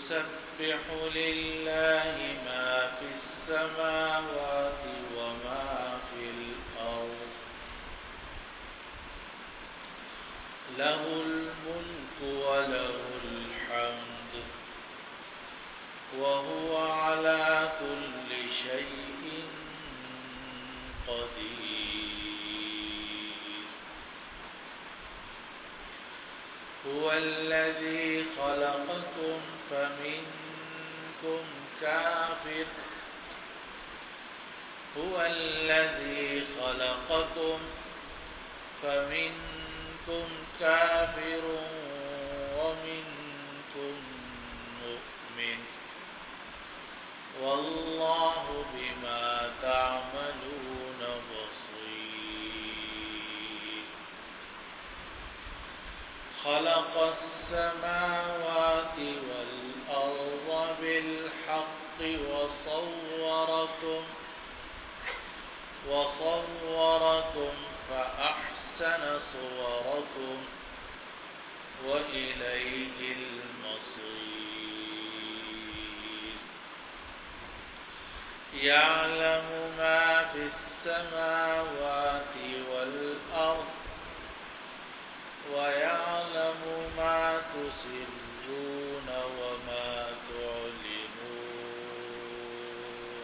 يسبح لله ما في السماوات وما في الأرض له الملك وله الحمد وهو على كل شيء قدير هو الذي خلقكم فمنكم كافر هو الذي خلقكم فمنكم كافر ومنكم مؤمن والله بما تعملون بصير خلق السماوات والأرض بالحق وصوركم فأحسن صوركم وإليه المصير يعلم ما في السماوات والأرض ويعلم ما تسرون وما تعلنون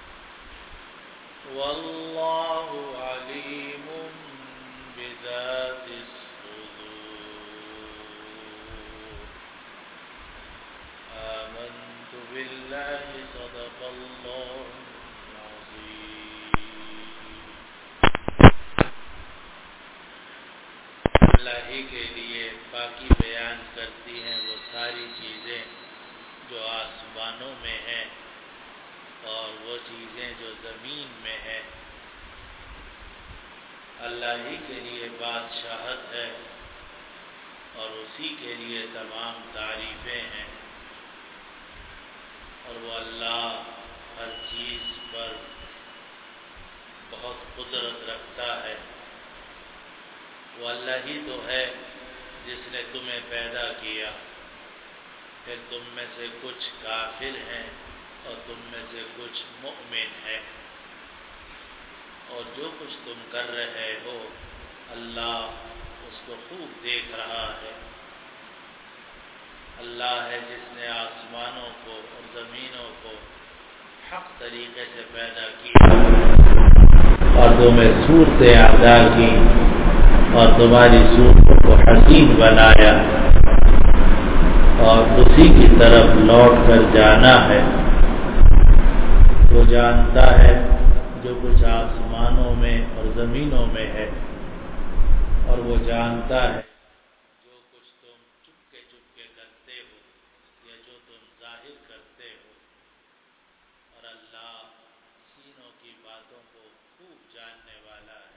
والله عليم بذات الصدور آمنت بالله صدق الله اللہ ہی کے لیے باقی بیان کرتی ہیں وہ ساری چیزیں جو آسمانوں میں ہیں اور وہ چیزیں جو زمین میں ہیں اللہ ہی کے لیے بادشاہت ہے اور اسی کے لیے تمام تعریفیں ہیں اور وہ اللہ ہر چیز پر بہت قدرت رکھتا ہے وہ اللہ ہی تو ہے جس نے تمہیں پیدا کیا پھر تم میں سے کچھ کافر ہیں اور تم میں سے کچھ مؤمن ہیں اور جو کچھ تم کر رہے ہو اللہ اس کو خوب دیکھ رہا ہے اللہ ہے جس نے آسمانوں کو اور زمینوں کو حق طریقے سے پیدا کیا اور تمہیں صورتیں عطا کی اور تمہاری صورتوں کو حسین بنایا اور اسی کی طرف لوٹ کر جانا ہے وہ جانتا ہے جو کچھ آسمانوں میں اور زمینوں میں ہے اور وہ جانتا ہے جو کچھ تم چپکے چپکے کرتے ہو یا جو تم ظاہر کرتے ہو اور اللہ سینوں کی باتوں کو خوب جاننے والا ہے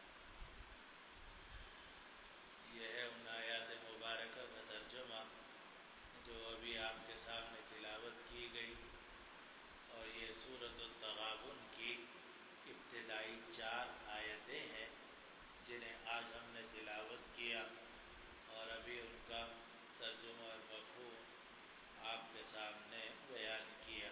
یہ ہے ان آیات مبارکہ کا ترجمہ جو ابھی آپ کے سامنے تلاوت کی گئی اور یہ سورۃ التغابن کی ابتدائی 4 آیتیں ہیں جنہیں آج ہم نے تلاوت کیا اور ابھی ان کا ترجمہ اور مفہوم آپ کے سامنے بیان کیا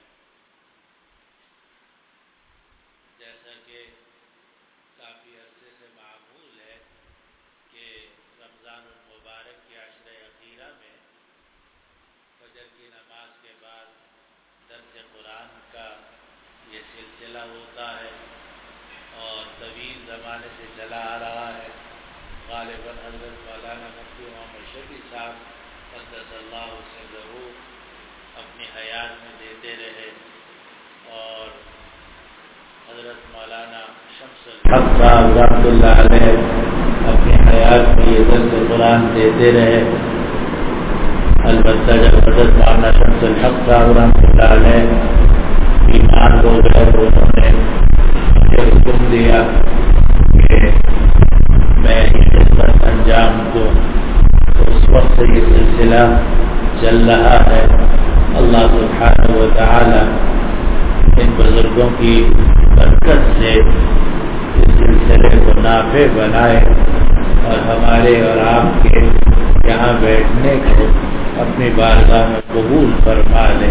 جیسا کہ کافی عرصے سے معمول ہے کہ رمضان المبارک کے عشر اخیرہ میں فجر کی نماز کے بعد درس قرآن کا یہ سلسلہ ہوتا ہے اور طویل زمانے سے چلا آ رہا ہے غالباً حضرت مولانا مفتی محمد شفیع صاحب قدس اللہ سرہ اپنی حیات میں دیتے رہے اور حضرت مولانا شمس الحق صاحب رحمۃ اللہ علیہ اپنی حیات میں یہ درس قرآن دیتے رہے البتہ جب حضرت مولانا شمس الحق صاحب رحمۃ اللہ علیہ بیمار ہو گئے تو انہوں نے مجھے حکم دیا کہ میں یہ خدمت انجام دوں تو اس وقت سے یہ سلسلہ چل رہا ہے اللہ سبحانہ و تعالی ان بزرگوں کی برکت سے اس سلسلے کو نافع بنائے اور ہمارے اور آپ کے یہاں بیٹھنے کو اپنی بارگاہ میں قبول فرما لے۔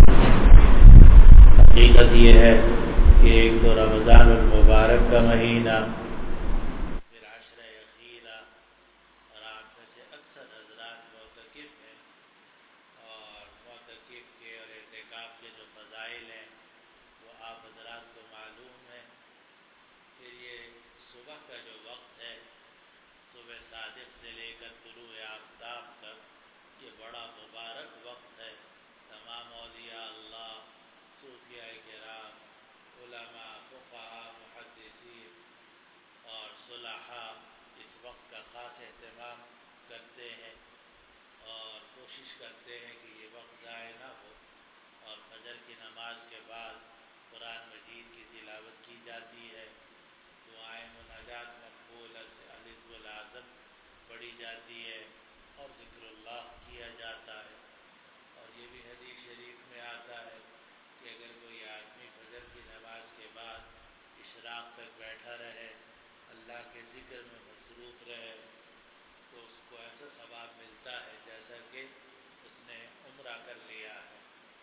حقیقت یہ ہے کہ ایک تو رمضان المبارک کا مہینہ، پھر عشر اخیرہ، اور آپ میں سے اکثر حضرات معتکف ہیں، اور معتکف کے اور اعتکاف کے جو فضائل ہیں وہ آپ حضرات کو معلوم ہے۔ پھر یہ صبح کا جو وقت ہے، صبح صادق سے لے کر طلوع آفتاب تک، یہ بڑا مبارک وقت ہے۔ تمام اولیاء اللہ، صوفیاء کرام، علماء، فقہاء، محدثین اور صلحاء اس وقت کا خاص اہتمام کرتے ہیں اور کوشش کرتے ہیں کہ یہ وقت ضائع نہ ہو، اور فجر کی نماز کے بعد قرآن مجید کی تلاوت کی جاتی ہے، دعائیں مناجات مقبول، الحمد العظم پڑھی جاتی ہے اور ذکر اللہ کیا جاتا ہے۔ اور یہ بھی حدیث شریف میں آتا ہے کہ اگر کوئی آدمی فجر کی نماز کے بعد اشراق تک بیٹھا رہے، اللہ کے ذکر میں مصروف رہے، تو اس کو ایسا ثواب ملتا ہے جیسا کہ اس نے عمرہ کر لیا ہے۔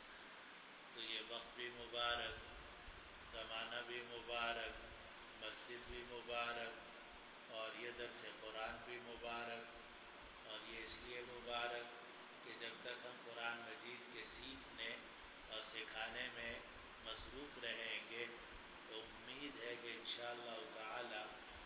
تو یہ وقت بھی مبارک، زمانہ بھی مبارک، مسجد بھی مبارک، اور یہ درس قرآن بھی مبارک۔ اور یہ اس لیے مبارک کہ جب تک ہم قرآن مجید کے سیکھنے اور سکھانے میں مصروف رہیں گے تو امید ہے کہ انشاءاللہ تعالی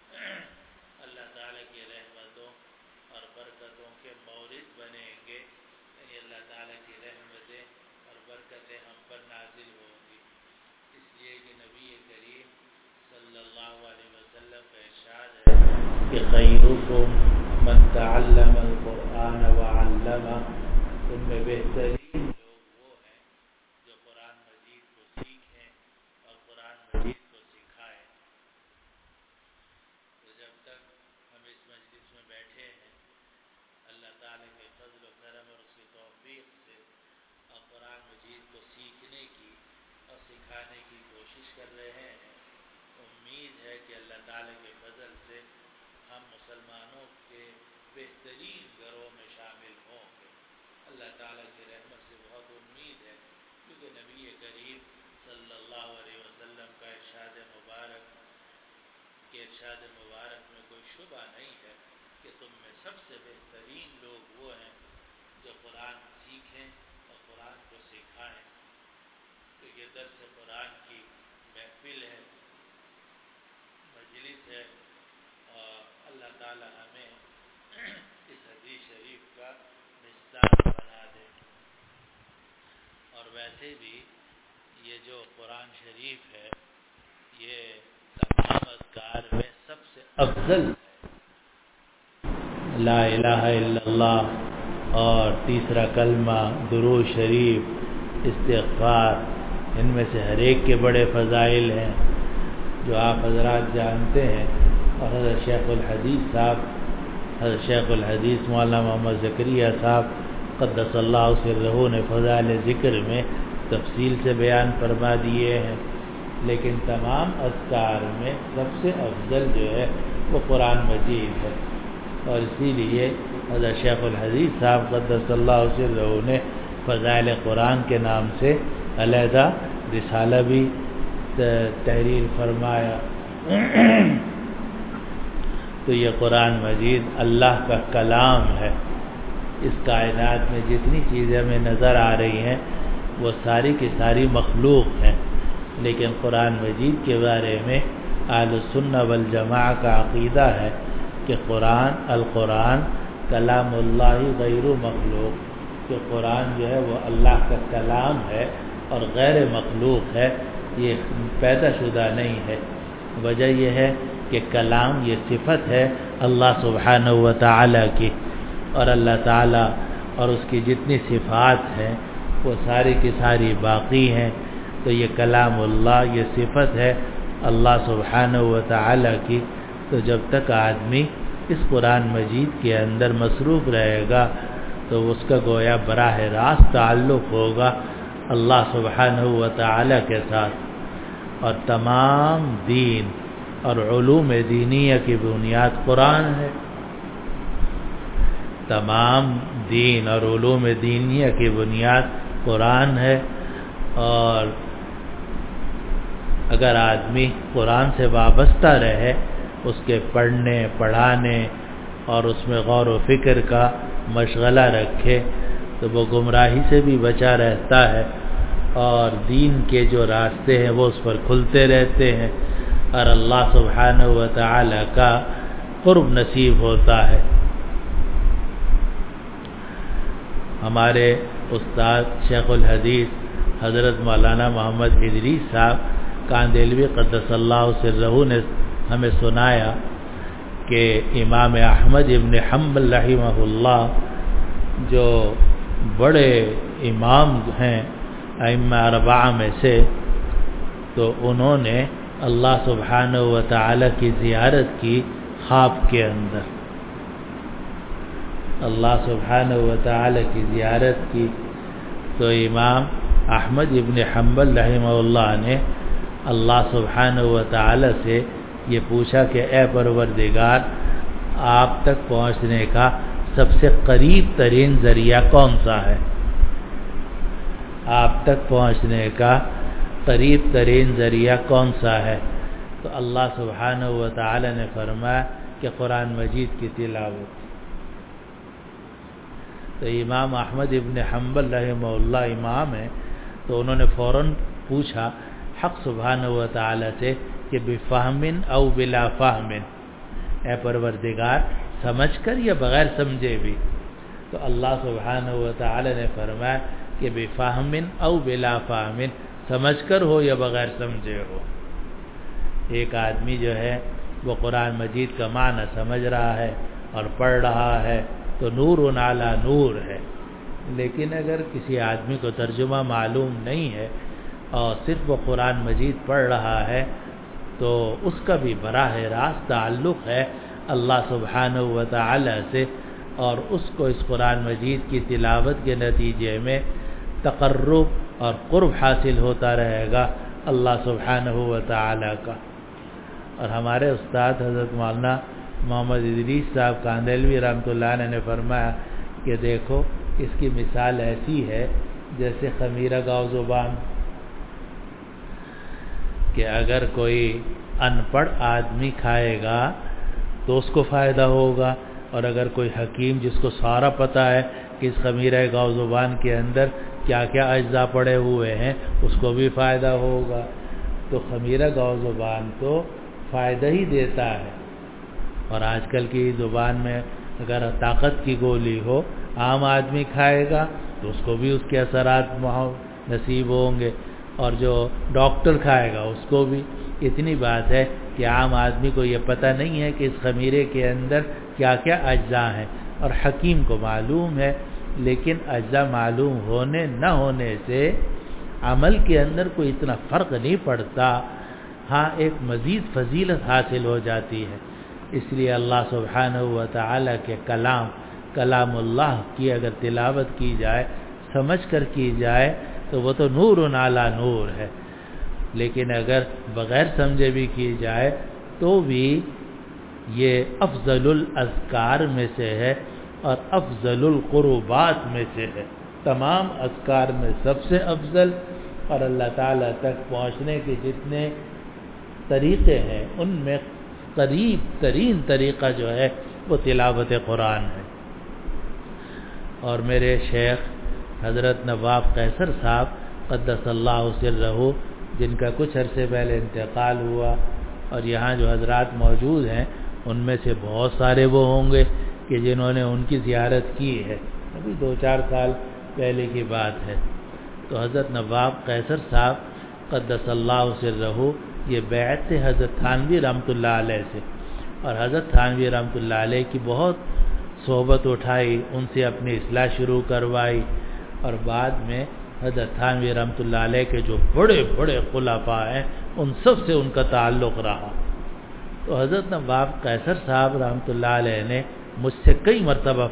اللہ تعالیٰ کی رحمتوں اور برکتوں کے مورد بنیں گے، یعنی اللہ تعالیٰ کی رحمتیں اور برکتیں ہم پر نازل ہوں گی۔ اس لیے کہ نبی کریم صلی اللہ علیہ وسلم کا ارشاد ہے کہ خیرکم من تعلم القرآن وعلمہ، تم میں بہترین لوگ وہ ہیں جو قرآن مجید کو سیکھیں اور قرآن مجید کو سکھائیں۔ تو جب تک ہم اس مجلس میں بیٹھے ہیں، اللہ تعالیٰ کے فضل و کرم اور اس کی توفیق سے اور قرآن مجید کو سیکھنے کی اور سکھانے کی کوشش کر رہے ہیں، امید ہے کہ اللہ تعالیٰ کے فضل سے ہم مسلمانوں کے بہترین گھروں میں شامل ہوں گے۔ اللہ تعالیٰ کی رحمت سے بہت امید ہے، کیونکہ نبی کریم صلی اللہ علیہ وسلم کا ارشاد مبارک میں کوئی شبہ نہیں ہے کہ تم میں سب سے بہترین لوگ وہ ہیں جو قرآن سیکھیں اور قرآن کو سکھائیں۔ تو یہ درس قرآن کی محفل ہے، مجلس ہے، اور اللہ تعالی ہمیں اس حدیث شریف کا مصداق بنا دے۔ اور ویسے بھی یہ جو قرآن شریف ہے یہ تمام اذکار میں سب سے افضل ہے۔ لا الہ الا اللہ اور تیسرا کلمہ، درود شریف، استغفار، ان میں سے ہر ایک کے بڑے فضائل ہیں جو آپ حضرات جانتے ہیں۔ اور حضرت شیخ الحدیث مولانا محمد زکریا صاحب قدس اللہ سرہ نے فضائل ذکر میں تفصیل سے بیان فرما دیے ہیں، لیکن تمام اذکار میں سب سے افضل جو ہے وہ قرآن مجید ہے۔ اور اسی لیے حضرت شیخ الحدیث صاحب قدس اللہ سرہ نے فضائل قرآن کے نام سے علیحدہ رسالہ بھی تحریر فرمایا۔ تو یہ قرآن مجید اللہ کا کلام ہے۔ اس کائنات میں جتنی چیزیں ہمیں نظر آ رہی ہیں وہ ساری کی ساری مخلوق ہیں، لیکن قرآن مجید کے بارے میں اہل السنہ والجماعہ کا عقیدہ ہے کہ القرآن کلام اللہ غیر مخلوق، کہ قرآن جو ہے وہ اللہ کا کلام ہے اور غیر مخلوق ہے، یہ پیدا شدہ نہیں ہے۔ وجہ یہ ہے کہ کلام یہ صفت ہے اللہ سبحانہ و تعالیٰ کی، اور اللہ تعالیٰ اور اس کی جتنی صفات ہیں وہ ساری کی ساری باقی ہیں۔ تو یہ کلام اللہ یہ صفت ہے اللہ سبحانہ و تعالیٰ کی۔ تو جب تک آدمی اس قرآن مجید کے اندر مصروف رہے گا تو اس کا گویا براہ راست تعلق ہوگا اللہ سبحانہ و تعالیٰ کے ساتھ۔ اور تمام دین اور علوم دینیہ کی بنیاد قرآن ہے۔ تمام دین اور علوم دینیہ کی بنیاد قرآن ہے، اور اگر آدمی قرآن سے وابستہ رہے، اس کے پڑھنے پڑھانے اور اس میں غور و فکر کا مشغلہ رکھے، تو وہ گمراہی سے بھی بچا رہتا ہے، اور دین کے جو راستے ہیں وہ اس پر کھلتے رہتے ہیں، اور اللہ سبحانہ و تعالی کا قرب نصیب ہوتا ہے۔ ہمارے استاد شیخ الحدیث حضرت مولانا محمد ادریس صاحب کاندیلوی قدس اللہ سرہ نے ہمیں سنایا کہ امام احمد ابن حنبل رحمہ اللہ جو بڑے امام ہیں ائمہ اربعہ میں سے، تو انہوں نے اللہ سبحانہ و تعالی کی زیارت کی خواب کے اندر، اللہ سبحانہ و تعالی کی زیارت کی۔ تو امام احمد ابن حنبل رحمہ اللہ نے اللہ سبحانہ و تعالی سے یہ پوچھا کہ اے پروردگار، آپ تک پہنچنے کا سب سے قریب ترین ذریعہ کون سا ہے؟ آپ تک پہنچنے کا قریب ترین ذریعہ کون سا ہے؟ تو اللہ سبحانہ و تعالی نے فرمایا کہ قرآن مجید کی تلاوت۔ تو امام احمد ابن حنبل رحمہ اللہ امام ہے، تو انہوں نے فوراً پوچھا حق سبحانہ و تعالی سے کہ بفہم او بلا فہم، اے پروردگار سمجھ کر یا بغیر سمجھے بھی؟ تو اللہ سبحانہ و تعالی نے فرمایا کہ بفہم او بلا فہم، سمجھ کر ہو یا بغیر سمجھے ہو۔ ایک آدمی جو ہے وہ قرآن مجید کا معنی سمجھ رہا ہے اور پڑھ رہا ہے تو نور علی نور ہے، لیکن اگر کسی آدمی کو ترجمہ معلوم نہیں ہے اور صرف وہ قرآن مجید پڑھ رہا ہے، تو اس کا بھی براہ راست تعلق ہے اللہ سبحانہ و تعالی سے، اور اس کو اس قرآن مجید کی تلاوت کے نتیجے میں تقرب اور قرب حاصل ہوتا رہے گا اللہ سبحانہ و تعالی کا۔ اور ہمارے استاد حضرت مولانا محمد ادریس صاحب کاندیلوی رحمۃ اللہ علیہ نے فرمایا کہ دیکھو اس کی مثال ایسی ہے جیسے خمیرہ گاؤ زبان، کہ اگر کوئی ان پڑھ آدمی کھائے گا تو اس کو فائدہ ہوگا، اور اگر کوئی حکیم جس کو سارا پتہ ہے کہ اس خمیرہ گاؤ زبان کے اندر کیا کیا اجزاء پڑے ہوئے ہیں، اس کو بھی فائدہ ہوگا۔ تو خمیرہ گاؤ زبان تو فائدہ ہی دیتا ہے، اور آج کل کی زبان میں اگر طاقت کی گولی ہو عام آدمی کھائے گا تو اس کو بھی اس کے اثرات نصیب ہوں گے، اور جو ڈاکٹر کھائے گا اس کو بھی۔ اتنی بات ہے کہ عام آدمی کو یہ پتہ نہیں ہے کہ اس خمیرے کے اندر کیا کیا اجزاء ہیں، اور حکیم کو معلوم ہے، لیکن اجزاء معلوم ہونے نہ ہونے سے عمل کے اندر کوئی اتنا فرق نہیں پڑتا، ہاں ایک مزید فضیلت حاصل ہو جاتی ہے۔ اس لیے اللہ سبحانہ و تعالی کے کلام اللہ کی اگر تلاوت کی جائے، سمجھ کر کی جائے، تو وہ تو نور علی نور ہے، لیکن اگر بغیر سمجھے بھی کی جائے تو بھی یہ افضل الاذکار میں سے ہے اور افضل القربات میں سے ہے، تمام اذکار میں سب سے افضل، اور اللہ تعالیٰ تک پہنچنے کے جتنے طریقے ہیں ان میں قریب ترین طریقہ جو ہے وہ تلاوت قرآن ہے۔ اور میرے شیخ حضرت نواب قیصر صاحب قدس اللہ سرہ، جن کا کچھ عرصے پہلے انتقال ہوا، اور یہاں جو حضرات موجود ہیں ان میں سے بہت سارے وہ ہوں گے کہ جنہوں نے ان کی زیارت کی ہے، ابھی 2-4 سال پہلے کی بات ہے۔ تو حضرت نواب قیصر صاحب قدس اللہ سرہ یہ بیعت تھے حضرت تھانوی رحمۃ اللہ علیہ سے، اور حضرت تھانوی رحمۃ اللہ علیہ کی بہت صحبت اٹھائی، ان سے اپنی اصلاح شروع کروائی، اور بعد میں حضرت تھانوی رحمۃ اللہ علیہ کے جو بڑے بڑے خلفاء ہیں ان سب سے ان کا تعلق رہا۔ تو حضرت نواب قیصر صاحب رحمۃ اللہ علیہ نے مجھ سے کئی مرتبہ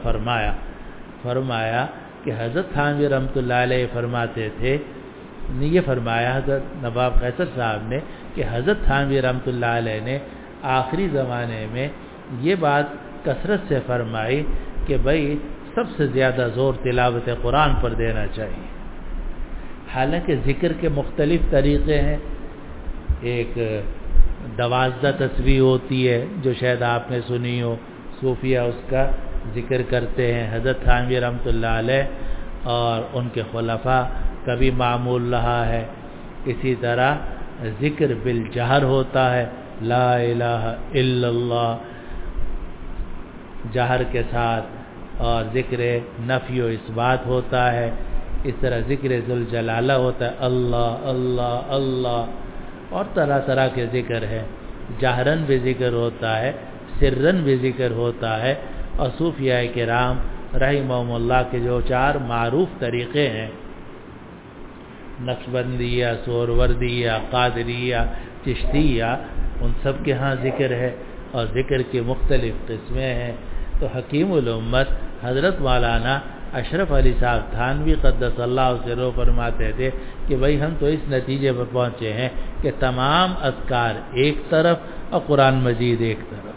فرمایا کہ حضرت تھانوی رحمۃ اللہ علیہ فرماتے تھے، یہ فرمایا حضرت نواب قیصر صاحب نے کہ حضرت تھانوی رحمۃ اللہ علیہ نے آخری زمانے میں یہ بات کثرت سے فرمائی کہ بھائی سب سے زیادہ زور تلاوت قرآن پر دینا چاہیے. حالانکہ ذکر کے مختلف طریقے ہیں. ایک 12 تسبیح ہوتی ہے جو شاید آپ نے سنی ہو, صوفیہ اس کا ذکر کرتے ہیں. حضرت تھانوی رحمۃ اللہ علیہ اور ان کے خلفاء کا بھی معمول رہا ہے. اسی طرح ذکر بالجہر ہوتا ہے, لا الہ الا اللہ جہر کے ساتھ, اور ذکر نفی و اثبات ہوتا ہے. اس طرح ذکر ذوالجلالہ ہوتا ہے, اللہ اللہ اللہ, اور طرح طرح کے ذکر ہے. جہرن بھی ذکر ہوتا ہے, سرن بھی ذکر ہوتا ہے. اور صوفیاء کرام رحمہم اللہ کے جو 4 معروف طریقے ہیں, نقشبندیہ, سہروردیہ, قادریہ, چشتیہ, ان سب کے ہاں ذکر ہے, اور ذکر کی مختلف قسمیں ہیں. تو حکیم الامت حضرت مولانا اشرف علی صاحب تھانوی قدس اللہ سرہ فرماتے تھے کہ بھائی ہم تو اس نتیجے پر پہنچے ہیں کہ تمام اذکار ایک طرف اور قرآن مجید ایک طرف.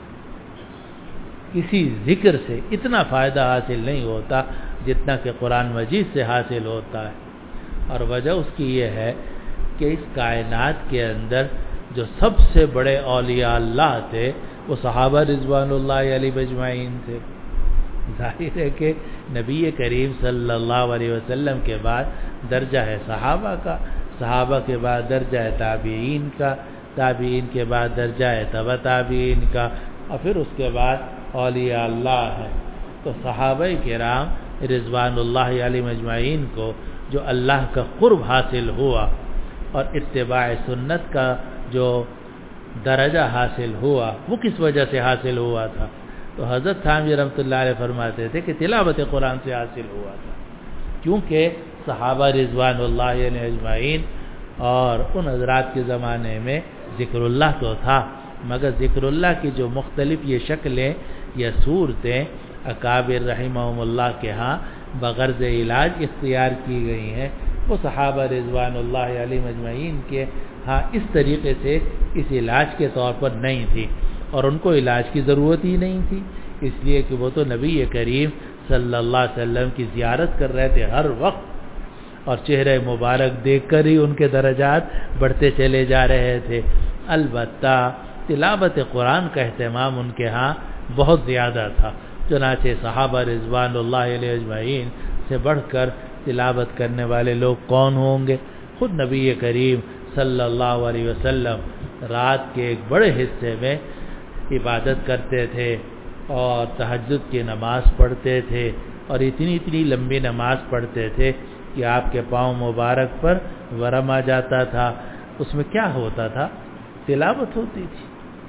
کسی ذکر سے اتنا فائدہ حاصل نہیں ہوتا جتنا کہ قرآن مجید سے حاصل ہوتا ہے. اور وجہ اس کی یہ ہے کہ اس کائنات کے اندر جو سب سے بڑے اولیاء اللہ تھے وہ صحابہ رضوان اللہ علیہ اجمعین تھے. ظاہر ہے کہ نبی کریم صلی اللہ علیہ وسلم کے بعد درجہ ہے صحابہ کا, صحابہ کے بعد درجہ ہے تابعین کا, تابعین کے بعد درجہ ہے تبع تابعین کا, اور پھر اس کے بعد اولیاء اللہ ہے. تو صحابہ کرام رضوان اللہ علیہ اجمعین کو جو اللہ کا قرب حاصل ہوا اور اتباع سنت کا جو درجہ حاصل ہوا, وہ کس وجہ سے حاصل ہوا تھا؟ تو حضرت تھانوی رحمۃ اللہ علیہ فرماتے تھے کہ تلاوت قرآن سے حاصل ہوا تھا. کیونکہ صحابہ رضوان اللہ علیہ اجمعین اور ان حضرات کے زمانے میں ذکر اللہ تو تھا, مگر ذکر اللہ کی جو مختلف یہ شکلیں یا صورتیں اکابر رحمہم اللہ کے ہاں بغرض علاج اختیار کی گئی ہیں, وہ صحابہ رضوان اللہ علیہ اجمعین کے ہاں اس طریقے سے اس علاج کے طور پر نہیں تھی, اور ان کو علاج کی ضرورت ہی نہیں تھی, اس لیے کہ وہ تو نبی کریم صلی اللہ علیہ وسلم کی زیارت کر رہے تھے ہر وقت, اور چہرہ مبارک دیکھ کر ہی ان کے درجات بڑھتے چلے جا رہے تھے. البتہ تلاوت قرآن کا اہتمام ان کے ہاں بہت زیادہ تھا. چنانچہ صحابہ رضوان اللہ علیہ اجمعین سے بڑھ کر تلاوت کرنے والے لوگ کون ہوں گے؟ خود نبی کریم صلی اللہ علیہ وسلم رات کے ایک بڑے حصے میں عبادت کرتے تھے اور تہجد کی نماز پڑھتے تھے, اور اتنی لمبی نماز پڑھتے تھے کہ آپ کے پاؤں مبارک پر ورم آ جاتا تھا. اس میں کیا ہوتا تھا؟ تلاوت ہوتی تھی,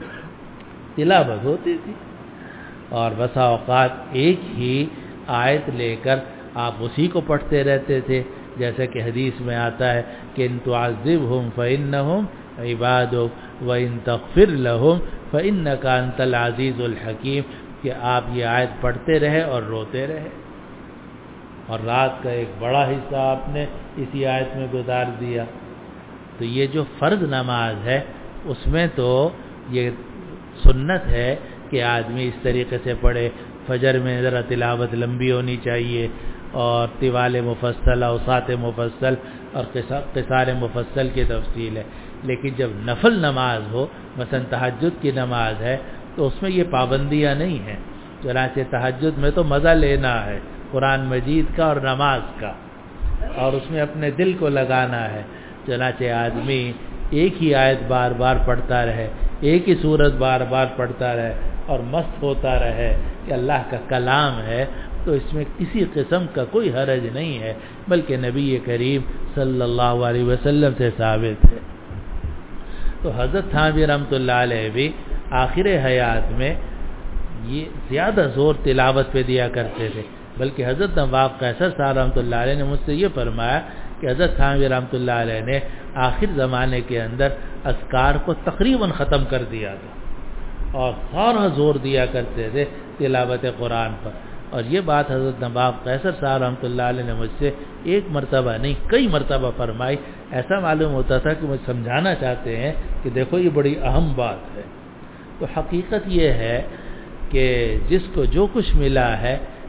تلاوت ہوتی تھی. اور بسا اوقات ایک ہی آیت لے کر آپ اسی کو پڑھتے رہتے تھے, جیسا کہ حدیث میں آتا ہے کہ ان تعذبہم فإنہم عبادک وإن تغفر لہم فإنک انت العزیز الحکیم, کہ آپ یہ آیت پڑھتے رہے اور روتے رہے, اور رات کا ایک بڑا حصہ آپ نے اسی آیت میں گزار دیا. تو یہ جو فرض نماز ہے اس میں تو یہ سنت ہے کہ آدمی اس طریقے سے پڑھے. فجر میں ذرا تلاوت لمبی ہونی چاہیے, اور طوال مفصل, اوساط مفصل اور قصار مفصل کی تفصیل ہے. لیکن جب نفل نماز ہو, مثلا تہجد کی نماز ہے, تو اس میں یہ پابندیاں نہیں ہیں. چنانچہ تہجد میں تو مزہ لینا ہے قرآن مجید کا اور نماز کا, اور اس میں اپنے دل کو لگانا ہے. چنانچہ آدمی ایک ہی آیت بار بار پڑھتا رہے, ایک ہی سورت بار بار پڑھتا رہے, اور مست ہوتا رہے کہ اللہ کا کلام ہے, تو اس میں کسی قسم کا کوئی حرج نہیں ہے, بلکہ نبی کریم صلی اللہ علیہ وسلم سے ثابت ہے. تو حضرت تھانوی رحمۃ اللہ علیہ بھی آخر حیات میں یہ زیادہ زور تلاوت پہ دیا کرتے تھے. بلکہ حضرت نواب قیصر صاحب رحمۃ اللہ علیہ نے مجھ سے یہ فرمایا کہ حضرت تھانوی رحمۃ اللہ علیہ نے آخر زمانے کے اندر اذکار کو تقریباً ختم کر دیا تھا, اور سارا زور دیا کرتے تھے تلاوت قرآن پر. اور یہ بات حضرت نواب قیصر صاحب رحمۃ اللہ علیہ نے مجھ سے ایک مرتبہ نہیں کئی مرتبہ فرمائی. ایسا معلوم ہوتا تھا کہ مجھے سمجھانا چاہتے ہیں کہ دیکھو یہ بڑی اہم بات ہے. تو حقیقت یہ ہے کہ جس کو جو کچھ ملا ہے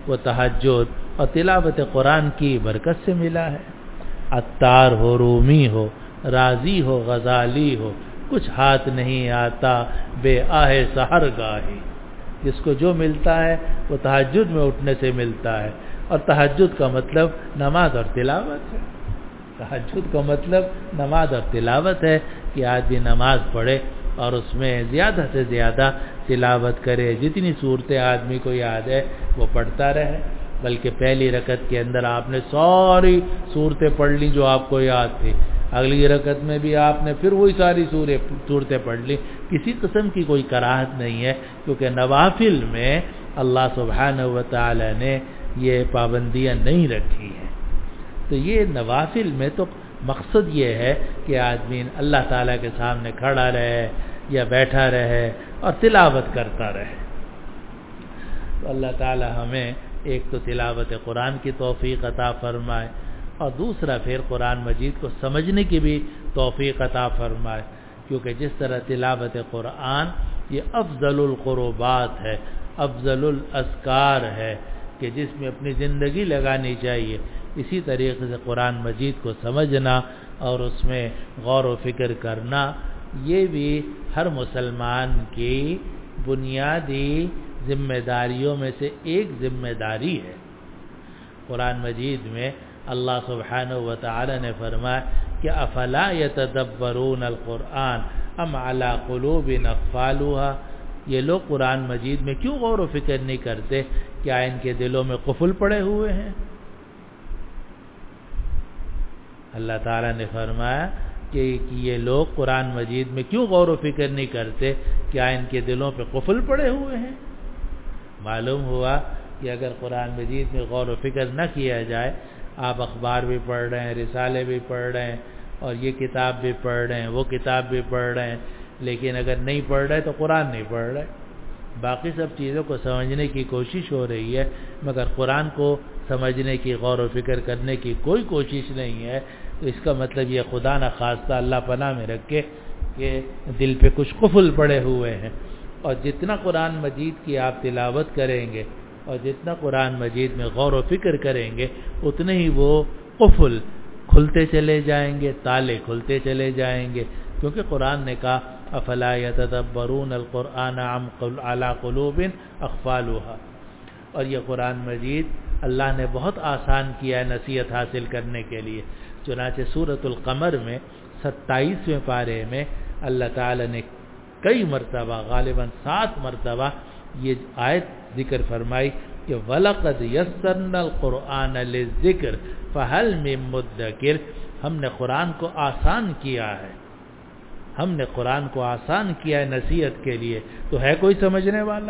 وہ تہجد اور تلاوت قرآن کی برکت سے ملا ہے۔ عطار ہو، رومی ہو، رازی ہو، غزالی ہو، کچھ ہاتھ نہیں آتا بے آہ سحر گاہی۔ جس کو جو ملتا ہے وہ تہجد میں اٹھنے سے ملتا ہے، اور تہجد کا مطلب نماز اور تلاوت ہے۔ تہجد کا مطلب نماز اور تلاوت ہے کہ آدمی نماز پڑھے اور اس میں زیادہ سے زیادہ تلاوت کرے، جتنی صورتیں آدمی کو یاد ہے وہ پڑھتا رہے۔ بلکہ پہلی رکعت کے اندر آپ نے ساری صورتیں پڑھ لی جو آپ کو یاد تھی، اگلی رکعت میں بھی آپ نے پھر وہی ساری صورتیں پڑھ لی۔ کسی قسم کی کوئی کراہت نہیں ہے، کیونکہ نوافل میں اللہ سبحانہ و تعالی نے یہ پابندیاں نہیں رکھی ہیں۔ تو یہ نوافل میں تو مقصد یہ ہے کہ آدمی اللہ تعالیٰ کے سامنے کھڑا رہے یا بیٹھا رہے اور تلاوت کرتا رہے۔ تو اللہ تعالیٰ ہمیں ایک تو تلاوت قرآن کی توفیق عطا فرمائے، اور دوسرا پھر قرآن مجید کو سمجھنے کی بھی توفیق عطا فرمائے، کیونکہ جس طرح تلاوت قرآن یہ افضل القربات ہے، افضل الاذکار ہے کہ جس میں اپنی زندگی لگانی چاہیے، اسی طریقے سے قرآن مجید کو سمجھنا اور اس میں غور و فکر کرنا یہ بھی ہر مسلمان کی بنیادی ذمہ داریوں میں سے ایک ذمہ داری ہے۔ قرآن مجید میں اللہ سبحانہ و تعالی نے فرمایا کہ افلا یتدبرون القرآن ام علی قلوب اقفالها، یہ لوگ قرآن مجید میں کیوں غور و فکر نہیں کرتے؟ کیا ان کے دلوں میں قفل پڑے ہوئے ہیں؟ اللہ تعالیٰ نے فرمایا کہ یہ لوگ قرآن مجید میں کیوں غور و فکر نہیں کرتے؟ کیا ان کے دلوں پہ قفل پڑے ہوئے ہیں؟ معلوم ہوا کہ اگر قرآن مجید میں غور و فکر نہ کیا جائے، آپ اخبار بھی پڑھ رہے ہیں، رسالے بھی پڑھ رہے ہیں، اور یہ کتاب بھی پڑھ رہے ہیں، وہ کتاب بھی پڑھ رہے ہیں، لیکن اگر نہیں پڑھ رہے تو قرآن نہیں پڑھ رہے۔ باقی سب چیزوں کو سمجھنے کی کوشش ہو رہی ہے، مگر قرآن کو سمجھنے کی، غور و فکر کرنے کی کوئی کوشش نہیں ہے۔ تو اس کا مطلب یہ خدا نہ خواستہ اللہ پناہ میں رکھے کہ دل پہ کچھ قفل پڑے ہوئے ہیں۔ اور جتنا قرآن مجید کی آپ تلاوت کریں گے اور جتنا قرآن مجید میں غور و فکر کریں گے، اتنے ہی وہ قفل کھلتے چلے جائیں گے، تالے کھلتے چلے جائیں گے، کیونکہ قرآن نے کہا افلا یتدبرون القرآن ام علی قلوب اقفالها، اور یہ قرآن مجید اللہ نے بہت آسان کیا ہے نصیحت حاصل کرنے کے لیے۔ چنانچہ سورۃ القمر میں 27ویں پارے میں اللہ تعالی نے کئی مرتبہ، غالباً 7 مرتبہ یہ آیت ذکر فرمائی کہ وَلَقَدْ يَسَّرْنَا الْقُرْآنَ لِلذِّكْرِ فَهَلْ مِن مُدَّكِرٍ، ہم نے قرآن کو آسان کیا ہے، ہم نے قرآن کو آسان کیا ہے نصیحت کے لیے، تو ہے کوئی سمجھنے والا؟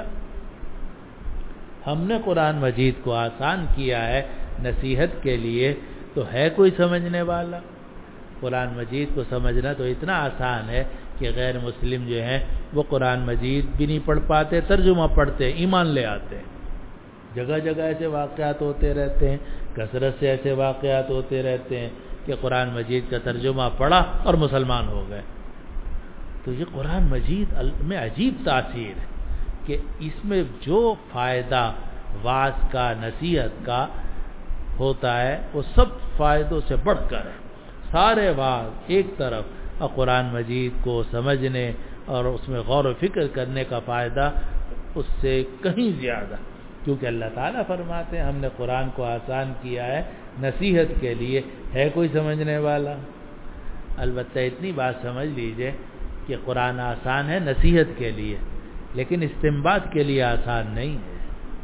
ہم نے قرآن مجید کو آسان کیا ہے نصیحت کے لیے، تو ہے کوئی سمجھنے والا؟ قرآن مجید کو سمجھنا تو اتنا آسان ہے کہ غیر مسلم جو ہیں وہ قرآن مجید بھی نہیں پڑھ پاتے، ترجمہ پڑھتے ایمان لے آتے ہیں۔ جگہ جگہ ایسے واقعات ہوتے رہتے ہیں، کثرت سے ایسے واقعات ہوتے رہتے ہیں کہ قرآن مجید کا ترجمہ پڑھا اور مسلمان ہو گئے۔ تو یہ قرآن مجید میں عجیب تاثیر ہے کہ اس میں جو فائدہ واعظ کا، نصیحت کا ہوتا ہے وہ سب فائدوں سے بڑھ کر ہے۔ سارے واعظ ایک طرف اور قرآن مجید کو سمجھنے اور اس میں غور و فکر کرنے کا فائدہ اس سے کہیں زیادہ، کیونکہ اللہ تعالیٰ فرماتے ہیں ہم نے قرآن کو آسان کیا ہے نصیحت کے لیے، ہے کوئی سمجھنے والا؟ البتہ اتنی بات سمجھ لیجئے کہ قرآن آسان ہے نصیحت کے لیے، لیکن استنباط کے لیے آسان نہیں ہے۔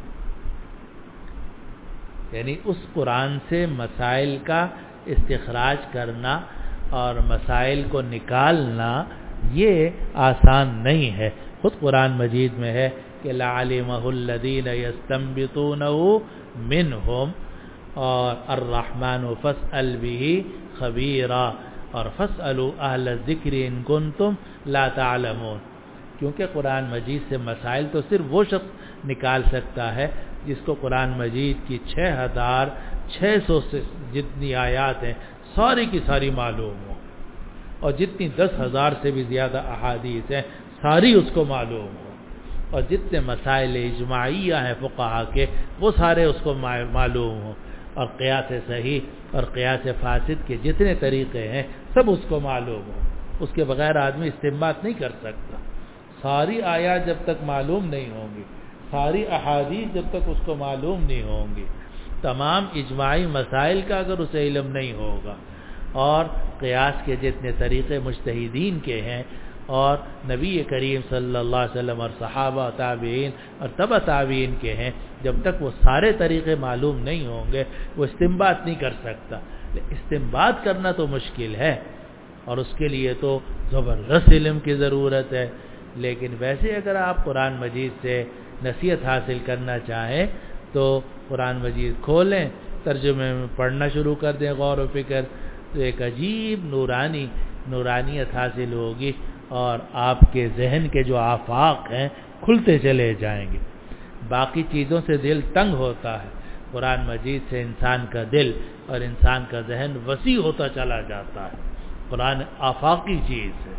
یعنی اس قرآن سے مسائل کا استخراج کرنا اور مسائل کو نکالنا یہ آسان نہیں ہے۔ خود قرآن مجید میں ہے کہ لَعَلِمَهُ الَّذِينَ يَسْتَنبِطُونَهُ مِنْهُمْ، اور الرحمن فاسأل به خبیرا، اور فاسألوا اہل الذکر ان کنتم لا تعلمون، کیونکہ قرآن مجید سے مسائل تو صرف وہ شخص نکال سکتا ہے جس کو قرآن مجید کی 6600 سے جتنی آیات ہیں ساری کی ساری معلوم ہو، اور جتنی 10,000 سے بھی زیادہ احادیث ہیں ساری اس کو معلوم ہو۔ اور جتنے مسائل اجماعیہ ہیں فقہا کے وہ سارے اس کو معلوم ہوں، اور قیاس صحیح اور قیاس فاسد کے جتنے طریقے ہیں سب اس کو معلوم ہوں۔ اس کے بغیر آدمی استنباط نہیں کر سکتا۔ ساری آیات جب تک معلوم نہیں ہوں گی، ساری احادیث جب تک اس کو معلوم نہیں ہوں گی، تمام اجماعی مسائل کا اگر اسے علم نہیں ہوگا، اور قیاس کے جتنے طریقے مجتہدین کے ہیں اور نبی کریم صلی اللہ علیہ وسلم اور صحابہ تابعین اور تبع تابعین کے ہیں، جب تک وہ سارے طریقے معلوم نہیں ہوں گے وہ استنباط نہیں کر سکتا۔ استنباط کرنا تو مشکل ہے اور اس کے لیے تو زبردست علم کی ضرورت ہے، لیکن ویسے اگر آپ قرآن مجید سے نصیحت حاصل کرنا چاہیں تو قرآن مجید کھولیں، ترجمے میں پڑھنا شروع کر دیں غور و فکر، تو ایک عجیب نورانیت حاصل ہوگی اور آپ کے ذہن کے جو آفاق ہیں کھلتے چلے جائیں گے۔ باقی چیزوں سے دل تنگ ہوتا ہے، قرآن مجید سے انسان کا دل اور انسان کا ذہن وسیع ہوتا چلا جاتا ہے۔ قرآن آفاقی چیز ہے۔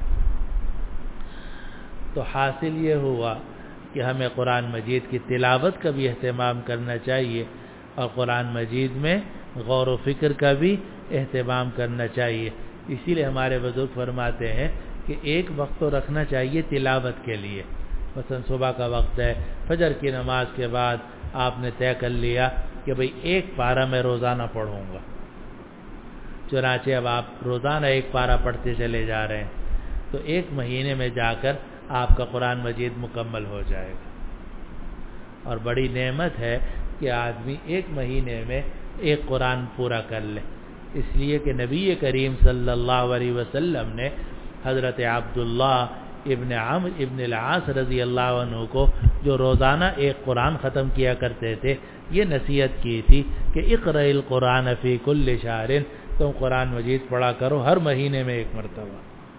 تو حاصل یہ ہوا کہ ہمیں قرآن مجید کی تلاوت کا بھی اہتمام کرنا چاہیے اور قرآن مجید میں غور و فکر کا بھی اہتمام کرنا چاہیے۔ اسی لیے ہمارے بزرگ فرماتے ہیں کہ ایک وقت تو رکھنا چاہیے تلاوت کے لیے، مثلا صبح کا وقت ہے، فجر کی نماز کے بعد آپ نے طے کر لیا کہ بھئی ایک پارہ میں روزانہ پڑھوں گا، چنانچہ اب آپ روزانہ ایک پارہ پڑھتے چلے جا رہے ہیں، تو ایک مہینے میں جا کر آپ کا قرآن مجید مکمل ہو جائے گا۔ اور بڑی نعمت ہے کہ آدمی ایک مہینے میں ایک قرآن پورا کر لے، اس لیے کہ نبی کریم صلی اللہ علیہ وسلم نے حضرت عبداللہ ابن عمرو ابن العاص رضی اللہ عنہ کو جو روزانہ ایک قرآن ختم کیا کرتے تھے یہ نصیحت کی تھی کہ اقرأ القرآن فی کل شہر، تم قرآن مجید پڑھا کرو ہر مہینے میں ایک مرتبہ۔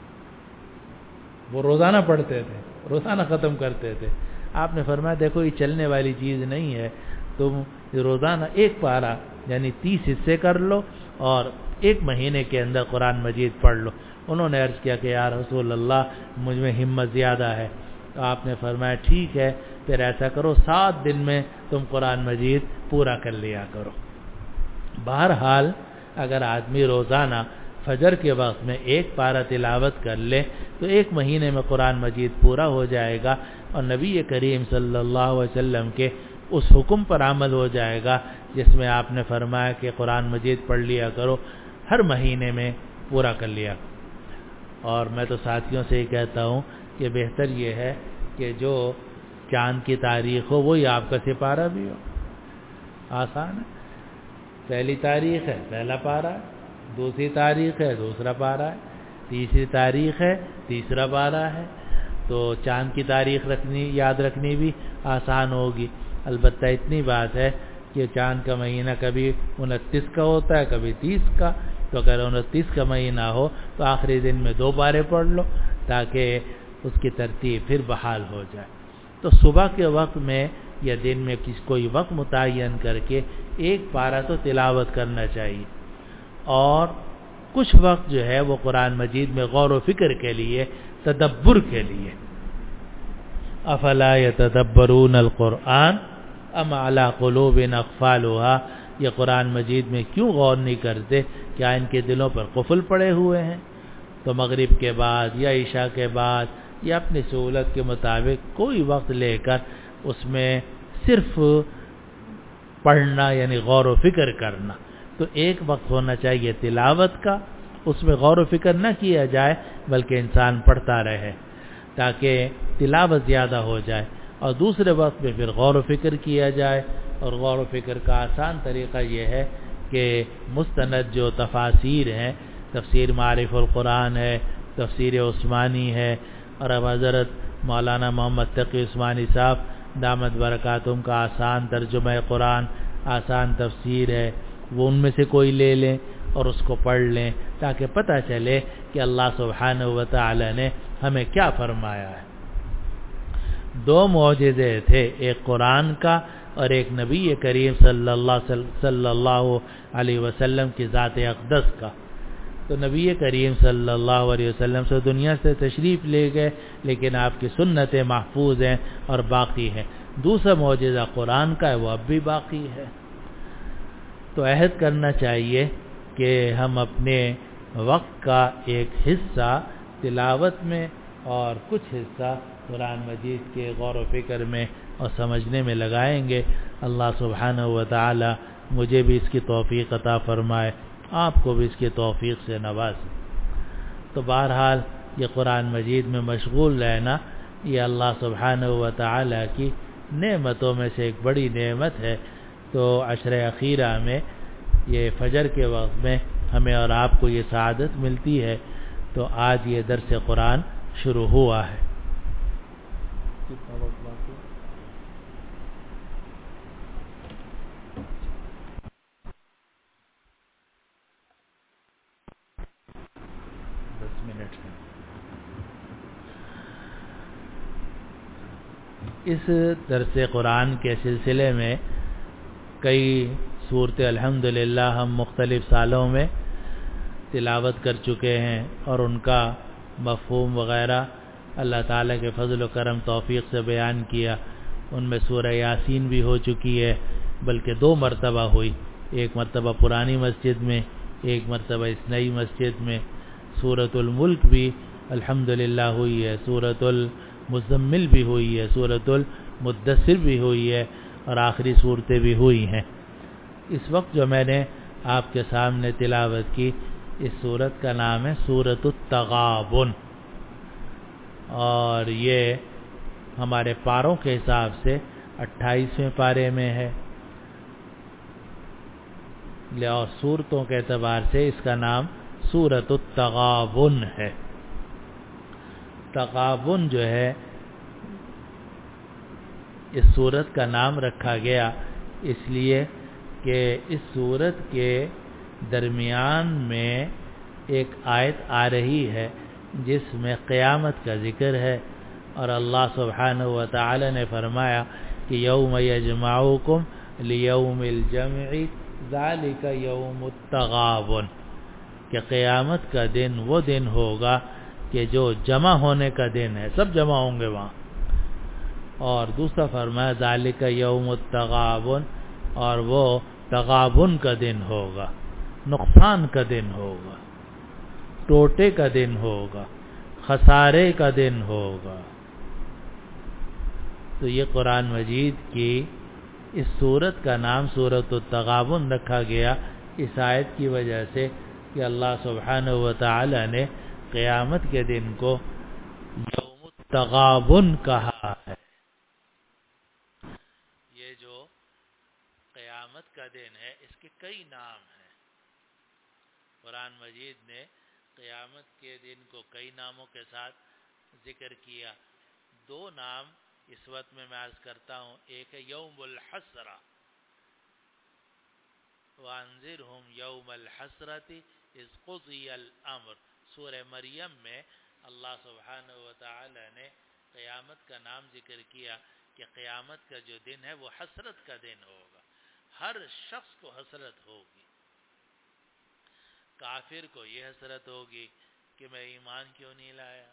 وہ روزانہ پڑھتے تھے، روزانہ ختم کرتے تھے۔ آپ نے فرمایا دیکھو یہ چلنے والی چیز نہیں ہے، تم روزانہ ایک پارہ یعنی 30 حصے کر لو اور ایک مہینے کے اندر قرآن مجید پڑھ لو۔ انہوں نے عرض کیا کہ یا رسول اللہ مجھ میں ہمت زیادہ ہے، تو آپ نے فرمایا ٹھیک ہے پھر ایسا کرو 7 دن میں تم قرآن مجید پورا کر لیا کرو۔ بہرحال اگر آدمی روزانہ فجر کے وقت میں ایک پارہ تلاوت کر لے تو ایک مہینے میں قرآن مجید پورا ہو جائے گا اور نبی کریم صلی اللہ علیہ وسلم کے اس حکم پر عمل ہو جائے گا جس میں آپ نے فرمایا کہ قرآن مجید پڑھ لیا کرو ہر مہینے میں پورا کر لیا۔ اور میں تو ساتھیوں سے ہی کہتا ہوں کہ بہتر یہ ہے کہ جو چاند کی تاریخ ہو وہی آپ کا سپارہ بھی ہو، آسان ہے۔ پہلی تاریخ ہے پہلا پارہ ہے، دوسری تاریخ ہے دوسرا پارہ ہے، تیسری تاریخ ہے تیسرا پارہ ہے، تو چاند کی تاریخ یاد رکھنی بھی آسان ہوگی۔ البتہ اتنی بات ہے کہ چاند کا مہینہ کبھی 29 کا ہوتا ہے کبھی 30 کا، تو اگر 29 کا مہینہ ہو تو آخری دن میں 2 پارے پڑھ لو تاکہ اس کی ترتیب پھر بحال ہو جائے۔ تو صبح کے وقت میں یا دن میں کوئی وقت متعین کر کے ایک پارہ تو تلاوت کرنا چاہیے، اور کچھ وقت جو ہے وہ قرآن مجید میں غور و فکر کے لیے، تدبر کے لیے۔ افلا یتدبرون القرآن ام علی قلوب اقفالها، یہ قرآن مجید میں کیوں غور نہیں کرتے؟ کیا ان کے دلوں پر قفل پڑے ہوئے ہیں؟ تو مغرب کے بعد یا عشاء کے بعد یا اپنی سہولت کے مطابق کوئی وقت لے کر اس میں صرف پڑھنا یعنی غور و فکر کرنا۔ تو ایک وقت ہونا چاہیے تلاوت کا، اس میں غور و فکر نہ کیا جائے بلکہ انسان پڑھتا رہے تاکہ تلاوت زیادہ ہو جائے، اور دوسرے وقت میں پھر غور و فکر کیا جائے۔ اور غور و فکر کا آسان طریقہ یہ ہے کہ مستند جو تفاسیر ہیں، تفسیر معارف القرآن ہے، تفسیر عثمانی ہے، اور اب حضرت مولانا محمد تقی عثمانی صاحب دامت برکاتہم کا آسان ترجمہ قرآن، آسان تفسیر ہے، وہ ان میں سے کوئی لے لیں اور اس کو پڑھ لیں تاکہ پتہ چلے کہ اللہ سبحانہ و تعالی نے ہمیں کیا فرمایا ہے۔ 2 معجزے تھے، ایک قرآن کا اور ایک نبی کریم صلی اللہ علیہ وسلم کی ذات اقدس کا۔ تو نبی کریم صلی اللہ علیہ وسلم سے دنیا سے تشریف لے گئے، لیکن آپ کی سنتیں محفوظ ہیں اور باقی ہیں۔ دوسرا معجزہ قرآن کا ہے، وہ اب بھی باقی ہے۔ تو عہد کرنا چاہیے کہ ہم اپنے وقت کا ایک حصہ تلاوت میں اور کچھ حصہ قرآن مجید کے غور و فکر میں اور سمجھنے میں لگائیں گے۔ اللہ سبحانہ و تعالی مجھے بھی اس کی توفیق عطا فرمائے، آپ کو بھی اس کی توفیق سے نوازے۔ تو بہرحال یہ قرآن مجید میں مشغول رہنا یہ اللہ سبحانہ و تعالی کی نعمتوں میں سے ایک بڑی نعمت ہے۔ تو عشر اخیرہ میں یہ فجر کے وقت میں ہمیں اور آپ کو یہ سعادت ملتی ہے۔ تو آج یہ درس قرآن شروع ہوا ہے۔ کتنا وقت باقی ہے؟ 10 منٹ ہے۔ اس درس قرآن کے سلسلے میں کئی صورتیں الحمدللہ ہم مختلف سالوں میں تلاوت کر چکے ہیں، اور ان کا مفہوم وغیرہ اللہ تعالیٰ کے فضل و کرم توفیق سے بیان کیا۔ ان میں سورہ یاسین بھی ہو چکی ہے، بلکہ 2 مرتبہ ہوئی، ایک مرتبہ پرانی مسجد میں، ایک مرتبہ اس نئی مسجد میں۔ سورۃ الملک بھی الحمدللہ ہوئی ہے، سورۃ المزمل بھی ہوئی ہے، سورۃ المدثر بھی ہوئی ہے، اور آخری صورتیں بھی ہوئی ہیں۔ اس وقت جو میں نے آپ کے سامنے تلاوت کی، اس سورت کا نام ہے سورۃ التغابن، اور یہ ہمارے پاروں کے حساب سے 28ویں پارے میں ہے، اور صورتوں کے اعتبار سے اس کا نام سورۃ التغابن ہے۔ تغابن جو ہے اس سورت کا نام رکھا گیا اس لیے کہ اس سورت کے درمیان میں ایک آیت آ رہی ہے جس میں قیامت کا ذکر ہے، اور اللہ سبحانہ و تعالی نے فرمایا کہ یوم یجمعکم لیوم الجمع ذالک یوم التغابن، کہ قیامت کا دن وہ دن ہوگا کہ جو جمع ہونے کا دن ہے، سب جمع ہوں گے وہاں۔ اور دوسرا فرمایا ذالک یوم التغابن، اور وہ تغابن کا دن ہوگا، نقصان کا دن ہوگا، ٹوٹے کا دن ہوگا، خسارے کا دن ہوگا۔ تو یہ قرآن مجید کی اس سورت کا نام سورۃ التغابن رکھا گیا اس آیت کی وجہ سے کہ اللہ سبحانہ و تعالی نے قیامت کے دن کو یوم التغابن کہا ہے۔ یہ جو قیامت کا دن ہے اس کے کئی نام ہیں۔ قرآن مجید نے قیامت کے دن کو کئی ناموں کے ساتھ ذکر کیا۔ 2 نام اس وقت میں عرض کرتا ہوں، ایک ہے یوم الحسرہ، وانذرہم یوم الحسرۃ اذ قضی الامر، سورہ مریم میں اللہ سبحانہ و تعالی نے قیامت کا نام ذکر کیا کہ قیامت کا جو دن ہے وہ حسرت کا دن ہوگا، ہر شخص کو حسرت ہوگی۔ کافر کو یہ حسرت ہوگی کہ میں ایمان کیوں نہیں لایا،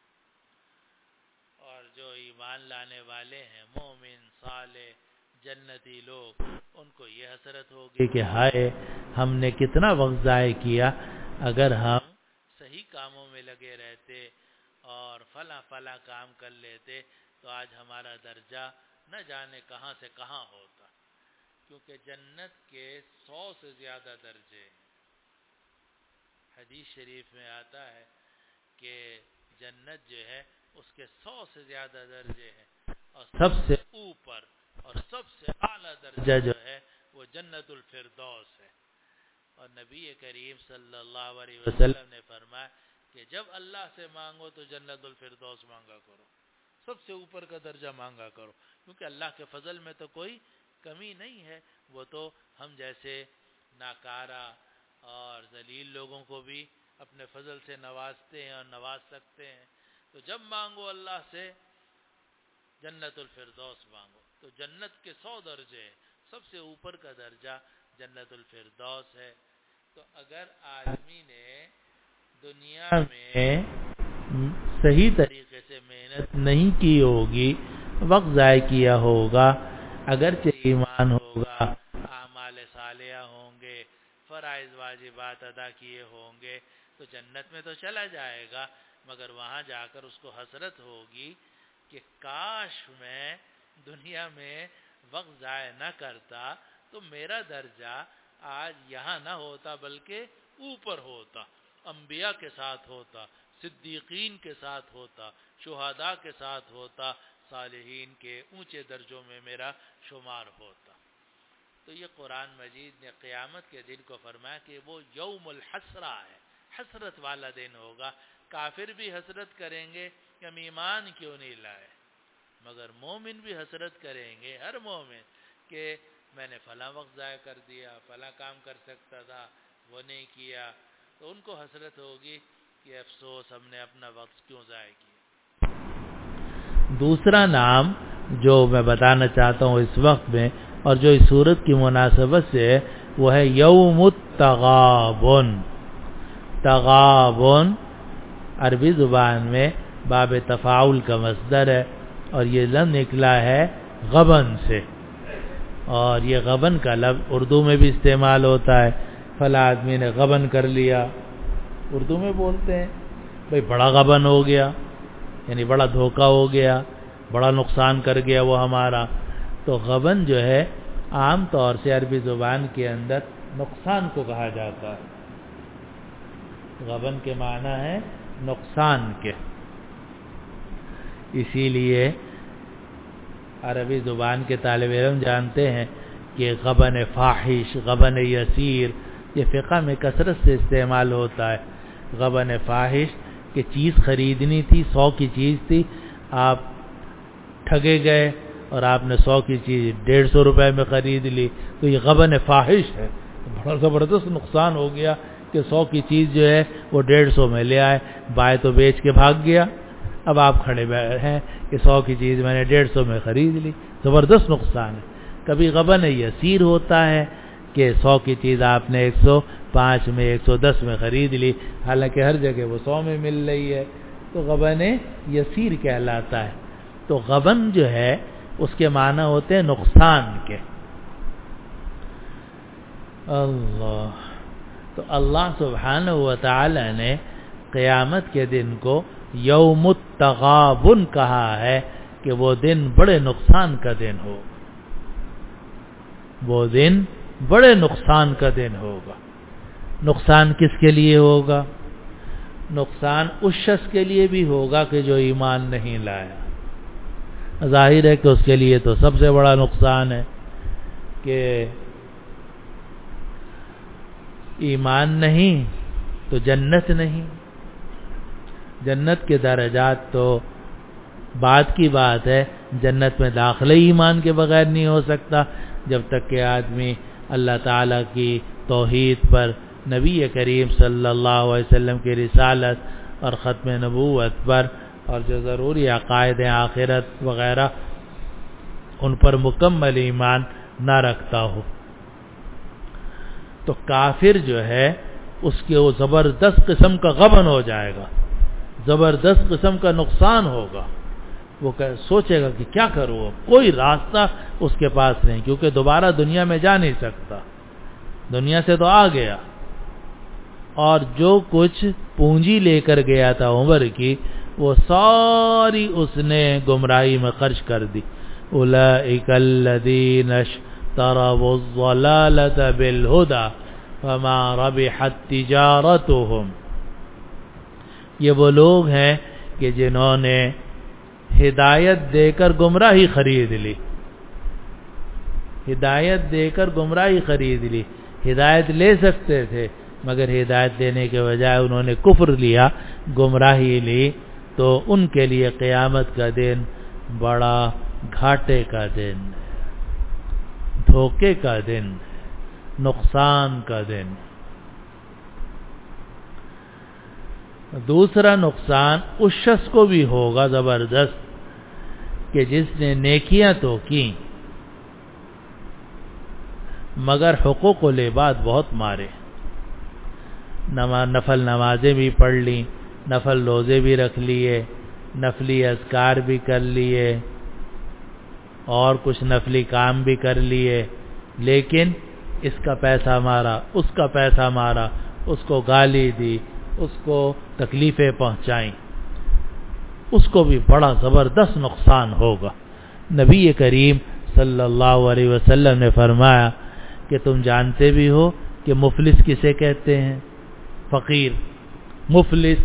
اور جو ایمان لانے والے ہیں مومن صالح جنتی لوگ، ان کو یہ حسرت ہوگی کہ ہائے ہم نے کتنا وقت ضائع کیا، اگر ہم صحیح کاموں میں لگے رہتے اور فلاں فلاں کام کر لیتے تو آج ہمارا درجہ نہ جانے کہاں سے کہاں ہوتا، کیونکہ جنت کے 100 سے زیادہ درجے ہیں۔ حدیث شریف میں آتا ہے کہ جنت جو ہے اس کے 100 سے زیادہ درجے ہیں، اور سب سے اوپر اور سب سے اعلیٰ درجہ جو ہے وہ جنت الفردوس ہے۔ اور نبی کریم صلی اللہ علیہ وسلم نے فرمایا کہ جب اللہ سے مانگو تو جنت الفردوس مانگا کرو، سب سے اوپر کا درجہ مانگا کرو، کیونکہ اللہ کے فضل میں تو کوئی کمی نہیں ہے، وہ تو ہم جیسے ناکارہ اور ذلیل لوگوں کو بھی اپنے فضل سے نوازتے ہیں اور نواز سکتے ہیں۔ تو جب مانگو اللہ سے جنت الفردوس مانگو، تو جنت کے 100 درجے ہیں، سب سے اوپر کا درجہ جنت الفردوس ہے۔ تو اگر آدمی نے دنیا میں صحیح طریقے سے محنت نہیں کی ہوگی، وقت ضائع کیا ہوگا، اگرچہ ایمان ہوگا، اعمال صالحہ ہوں گے، فرائض واجبات ادا کیے ہوں گے، تو جنت میں تو چلا جائے گا، مگر وہاں جا کر اس کو حسرت ہوگی کہ کاش میں دنیا میں وقت ضائع نہ کرتا تو میرا درجہ آج یہاں نہ ہوتا بلکہ اوپر ہوتا، انبیاء کے ساتھ ہوتا، صدیقین کے ساتھ ہوتا، شہداء کے ساتھ ہوتا، صالحین کے اونچے درجوں میں میرا شمار ہوتا۔ تو یہ قرآن مجید نے قیامت کے دن کو فرمایا کہ وہ یوم الحسرہ ہے، حسرت والا دن ہوگا۔ کافر بھی حسرت کریں گے کہ ہم ایمان کیوں نہیں لائے، مگر مومن بھی حسرت کریں گے، ہر مومن، کہ میں نے فلاں وقت ضائع کر دیا، فلاں کام کر سکتا تھا وہ نہیں کیا، تو ان کو حسرت ہوگی کہ افسوس ہم نے اپنا وقت کیوں ضائع کیا۔ دوسرا نام جو میں بتانا چاہتا ہوں اس وقت میں اور جو اس صورت کی مناسبت سے ہے وہ ہے یوم التغابن۔ تغابن عربی زبان میں باب تفاعل کا مصدر ہے اور یہ لفظ نکلا ہے غبن سے، اور یہ غبن کا لفظ اردو میں بھی استعمال ہوتا ہے۔ فلاں آدمی نے غبن کر لیا، اردو میں بولتے ہیں بھئی بڑا غبن ہو گیا، یعنی بڑا دھوکہ ہو گیا، بڑا نقصان کر گیا وہ ہمارا۔ تو غبن جو ہے عام طور سے عربی زبان کے اندر نقصان کو کہا جاتا ہے، غبن کے معنی ہے نقصان کے۔ اسی لیے عربی زبان کے طالب علم جانتے ہیں کہ غبن فاحش، غبن یسیر، یہ فقہ میں کثرت سے استعمال ہوتا ہے۔ غبن فاحش کہ چیز خریدنی تھی، 100 کی چیز تھی، آپ ٹھگے گئے اور آپ نے 100 کی چیز 150 روپے میں خرید لی، تو یہ غبن فاحش ہے، بڑا زبردست نقصان ہو گیا کہ 100 کی چیز جو ہے وہ 150 میں لے آئے، بائے تو بیچ کے بھاگ گیا، اب آپ کھڑے ہیں کہ 100 کی چیز میں نے 150 میں خرید لی، زبردست نقصان ہے۔ کبھی غبن یسیر ہوتا ہے کہ 100 کی چیز آپ نے 105 میں 110 میں خرید لی، حالانکہ ہر جگہ وہ 100 میں مل رہی ہے، تو غبن یسیر کہلاتا ہے۔ تو غبن جو ہے اس کے معنی ہوتے ہیں نقصان کے۔ اللہ، تو اللہ سبحانہ و تعالی نے قیامت کے دن کو یوم التغابن کہا ہے کہ وہ دن بڑے نقصان کا دن ہو، وہ دن بڑے نقصان کا دن ہوگا۔ نقصان کس کے لیے ہوگا؟ نقصان اس شخص کے لیے بھی ہوگا کہ جو ایمان نہیں لایا۔ ظاہر ہے کہ اس کے لیے تو سب سے بڑا نقصان ہے کہ ایمان نہیں تو جنت نہیں۔ جنت کے درجات تو بعد کی بات ہے، جنت میں داخلہ ایمان کے بغیر نہیں ہو سکتا جب تک کہ آدمی اللہ تعالیٰ کی توحید پر، نبی کریم صلی اللہ علیہ وسلم کی رسالت اور ختم نبوت پر، اور جو ضروری عقائد آخرت وغیرہ ان پر مکمل ایمان نہ رکھتا ہو۔ تو کافر جو ہے اس کے وہ زبردست قسم کا غبن ہو جائے گا، زبردست قسم کا نقصان ہوگا۔ وہ سوچے گا کہ کیا کروں، کوئی راستہ اس کے پاس نہیں، کیونکہ دوبارہ دنیا میں جا نہیں سکتا، دنیا سے تو آ گیا، اور جو کچھ پونجی لے کر گیا تھا عمر کی وہ ساری اس نے گمراہی میں خرچ کر دی۔ اولئک الذین اشتروا الضلالۃ بالہدی فما ربحت تجارتهم، یہ وہ لوگ ہیں کہ جنہوں نے ہدایت دے کر گمراہی خرید لی، ہدایت دے کر گمراہی خرید لی۔ ہدایت لے سکتے تھے مگر ہدایت دینے کے بجائے انہوں نے کفر لیا، گمراہی لی، تو ان کے لیے قیامت کا دن بڑا گھاٹے کا دن، دھوکے کا دن، نقصان کا دن۔ دوسرا نقصان اس شخص کو بھی ہوگا زبردست کہ جس نے نیکیاں تو کی مگر حقوق العباد بہت مارے، نفل نمازیں بھی پڑھ لیں، نفل روزے بھی رکھ لیے، نفلی اذکار بھی کر لیے اور کچھ نفلی کام بھی کر لیے، لیکن اس کا پیسہ مارا، اس کا پیسہ مارا، اس کو گالی دی، اس کو تکلیفیں پہنچائیں، اس کو بھی بڑا زبردست نقصان ہوگا۔ نبی کریم صلی اللہ علیہ وسلم نے فرمایا کہ تم جانتے بھی ہو کہ مفلس کسے کہتے ہیں؟ فقیر، مفلس۔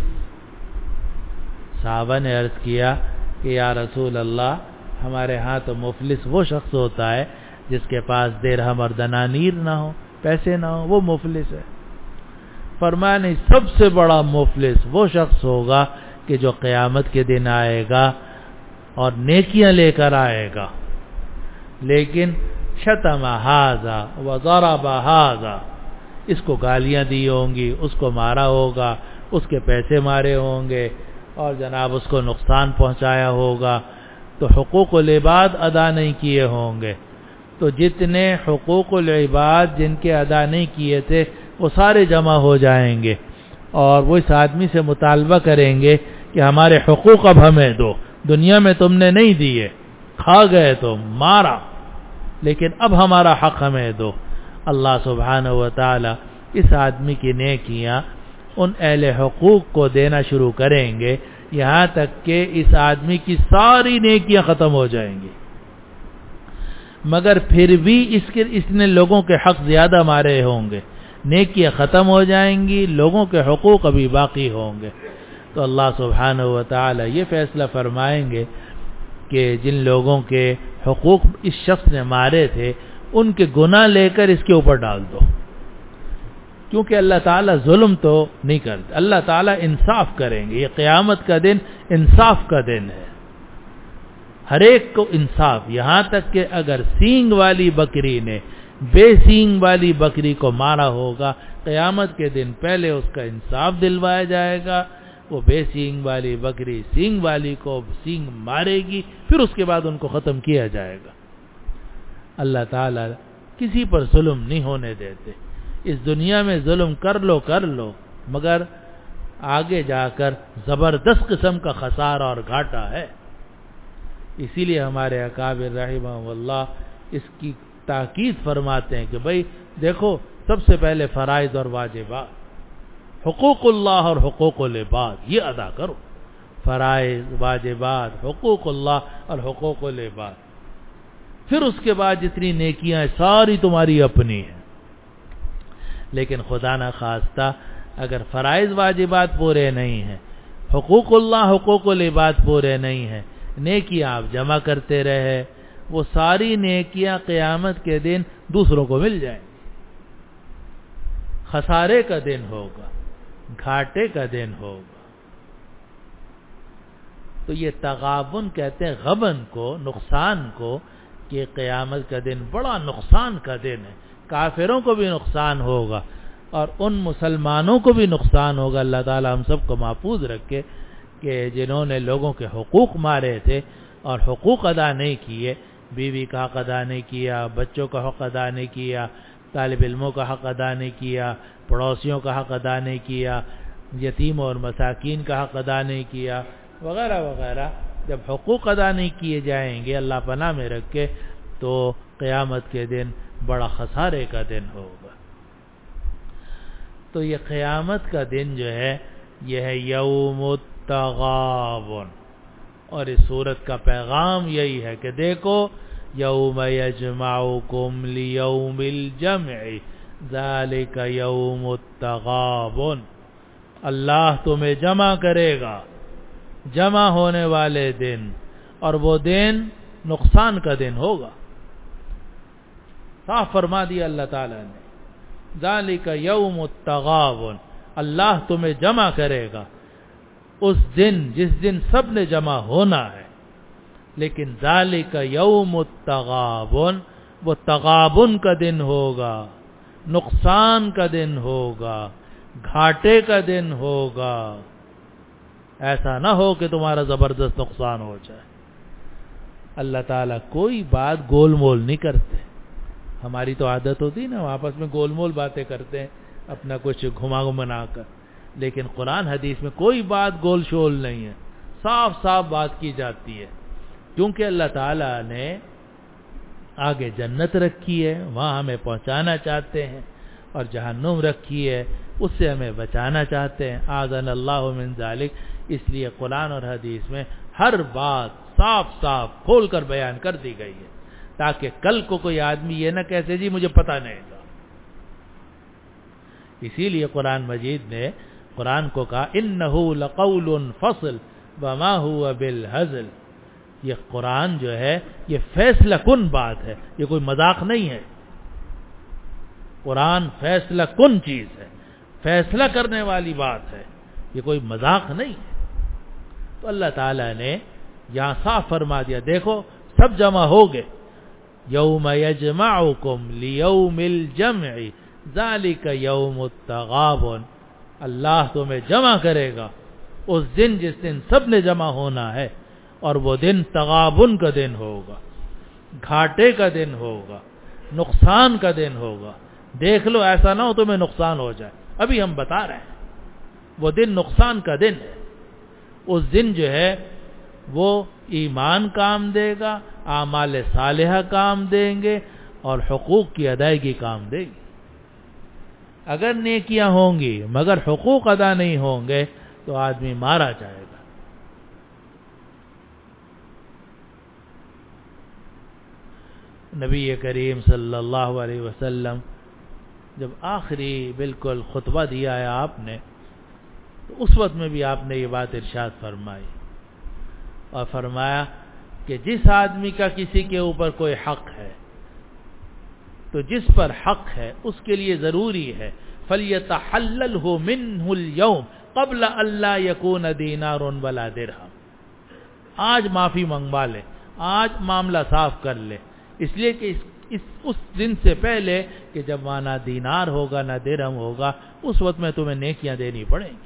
صحابہ نے عرض کیا کہ یا رسول اللہ، ہمارے ہاں تو مفلس وہ شخص ہوتا ہے جس کے پاس درہم اور دنانیر نہ ہو، پیسے نہ ہو، وہ مفلس ہے۔ فرمایا نہیں، سب سے بڑا مفلس وہ شخص ہوگا کہ جو قیامت کے دن آئے گا اور نیکیاں لے کر آئے گا، لیکن شتم ھذا وضرب ھذا، اس کو گالیاں دی ہوں گی، اس کو مارا ہوگا، اس کے پیسے مارے ہوں گے اور جناب اس کو نقصان پہنچایا ہوگا، تو حقوق العباد ادا نہیں کیے ہوں گے۔ تو جتنے حقوق العباد جن کے ادا نہیں کیے تھے وہ سارے جمع ہو جائیں گے اور وہ اس آدمی سے مطالبہ کریں گے کہ ہمارے حقوق اب ہمیں دو، دنیا میں تم نے نہیں دیے، کھا گئے تو مارا، لیکن اب ہمارا حق ہمیں دو۔ اللہ سبحانہ و تعالی اس آدمی کی نیکیاں ان اہل حقوق کو دینا شروع کریں گے، یہاں تک کہ اس آدمی کی ساری نیکیاں ختم ہو جائیں گی، مگر پھر بھی اس نے لوگوں کے حق زیادہ مارے ہوں گے، نیکیاں ختم ہو جائیں گی، لوگوں کے حقوق ابھی باقی ہوں گے۔ تو اللہ سبحانہ و تعالی یہ فیصلہ فرمائیں گے کہ جن لوگوں کے حقوق اس شخص نے مارے تھے ان کے گناہ لے کر اس کے اوپر ڈال دو، کیونکہ اللہ تعالیٰ ظلم تو نہیں کرتے، اللہ تعالیٰ انصاف کریں گے۔ یہ قیامت کا دن انصاف کا دن ہے، ہر ایک کو انصاف، یہاں تک کہ اگر سینگ والی بکری نے بے سینگ والی بکری کو مارا ہوگا، قیامت کے دن پہلے اس کا انصاف دلوایا جائے گا، وہ بے سینگ والی بکری سینگ والی کو سینگ مارے گی، پھر اس کے بعد ان کو ختم کیا جائے گا۔ اللہ تعالیٰ کسی پر ظلم نہیں ہونے دیتے، اس دنیا میں ظلم کر لو مگر آگے جا کر زبردست قسم کا خسارہ اور گھاٹا ہے۔ اسی لیے ہمارے اکابر رحمہ اللہ اس کی تاکید فرماتے ہیں کہ بھئی دیکھو، سب سے پہلے فرائض اور واجبات، حقوق اللہ اور حقوق العباد یہ ادا کرو، فرائض، واجبات، حقوق اللہ اور حقوق العباد، پھر اس کے بعد جتنی نیکیاں ساری تمہاری اپنی ہیں۔ لیکن خدا نہ خواستہ اگر فرائض واجبات پورے نہیں ہیں، حقوق اللہ حقوق العباد پورے نہیں ہیں، نیکیاں آپ جمع کرتے رہے، وہ ساری نیکیاں قیامت کے دن دوسروں کو مل جائیں گی، خسارے کا دن ہوگا، گھاٹے کا دن ہوگا۔ تو یہ تغابن کہتے ہیں غبن کو، نقصان کو، کہ قیامت کا دن بڑا نقصان کا دن ہے، کافروں کو بھی نقصان ہوگا اور ان مسلمانوں کو بھی نقصان ہوگا۔ اللہ تعالی ہم سب کو محفوظ رکھے کہ جنہوں نے لوگوں کے حقوق مارے تھے اور حقوق ادا نہیں کیے، بیوی کا حق ادا نہیں کیا، بچوں کا حق ادا نہیں کیا، طالب علموں کا حق ادا نہیں کیا، پڑوسیوں کا حق ادا نہیں کیا، یتیموں اور مساکین کا حق ادا نہیں کیا، وغیرہ وغیرہ۔ جب حقوق ادا نہیں کیے جائیں گے، اللہ پناہ میں رکھے، تو قیامت کے دن بڑا خسارے کا دن ہوگا۔ تو یہ قیامت کا دن جو ہے یہ ہے یوم التغابن، اور اس سورت کا پیغام یہی ہے کہ دیکھو، یوم یجمعکم لیوم الجمع ذالک یوم التغابن، اللہ تمہیں جمع کرے گا، جمع ہونے والے دن، اور وہ دن نقصان کا دن ہوگا۔ صاف فرما دیا اللہ تعالیٰ نے، ذالک یوم التغابن، اللہ تمہیں جمع کرے گا اس دن جس دن سب نے جمع ہونا ہے، لیکن ذالک یوم التغابن، وہ تغابن کا دن ہوگا، نقصان کا دن ہوگا، گھاٹے کا دن ہوگا۔ ایسا نہ ہو کہ تمہارا زبردست نقصان ہو جائے۔ اللہ تعالیٰ کوئی بات گول مول نہیں کرتے۔ ہماری تو عادت ہوتی نا، آپس میں گول مول باتیں کرتے ہیں، اپنا کچھ گھما گھمنا کر. لیکن قرآن حدیث میں کوئی بات گول شول نہیں ہے, صاف صاف بات کی جاتی ہے, کیونکہ اللہ تعالیٰ نے آگے جنت رکھی ہے, وہاں ہمیں پہنچانا چاہتے ہیں, اور جہنم رکھی ہے, اس سے ہمیں بچانا چاہتے ہیں. اعاذنا اللہ من ذالک. اس لیے قرآن اور حدیث میں ہر بات صاف صاف کھول کر بیان کر دی گئی ہے, تاکہ کل کو کوئی آدمی یہ نہ کہتے جی مجھے پتہ نہیں تھا. اسی لیے قرآن مجید نے قرآن کو کہا انہ لقول فصل وما هو بالہزل. یہ قرآن جو ہے یہ فیصلہ کن بات ہے, یہ کوئی مذاق نہیں ہے. قرآن فیصلہ کن چیز ہے, فیصلہ کرنے والی بات ہے, یہ کوئی مذاق نہیں ہے. تو اللہ تعالیٰ نے یہاں صاف فرما دیا, دیکھو سب جمع ہو گئے. یوم یجمعکم لیوم الجمع ذالک یوم التغابن. اللہ تمہیں جمع کرے گا اس دن جس دن سب نے جمع ہونا ہے, اور وہ دن تغابن کا دن ہوگا, گھاٹے کا دن ہوگا, نقصان کا دن ہوگا. دیکھ لو ایسا نہ ہو تمہیں نقصان ہو جائے. ابھی ہم بتا رہے ہیں وہ دن نقصان کا دن ہے. اس دن جو ہے وہ ایمان کام دے گا, اعمال صالحہ کام دیں گے, اور حقوق کی ادائیگی کام دے گی. اگر نیکیاں ہوں گی مگر حقوق ادا نہیں ہوں گے تو آدمی مارا جائے گا. نبی کریم صلی اللہ علیہ وسلم جب آخری بالکل خطبہ دیا ہے آپ نے, تو اس وقت میں بھی آپ نے یہ بات ارشاد فرمائی, اور فرمایا کہ جس آدمی کا کسی کے اوپر کوئی حق ہے تو جس پر حق ہے اس کے لیے ضروری ہے فَلْيَتَحَلَّلْهُ مِنْهُ الْيَوْمِ قَبْلَ أَلَّا يَكُونَ دِينَارٌ وَلَا دِرْہَمٌ. آج معافی منگوا لے, آج معاملہ صاف کر لے, اس لیے کہ اس دن سے پہلے کہ جب وہاں نہ دینار ہوگا نہ درہم ہوگا, اس وقت میں تمہیں نیکیاں دینی پڑیں گی.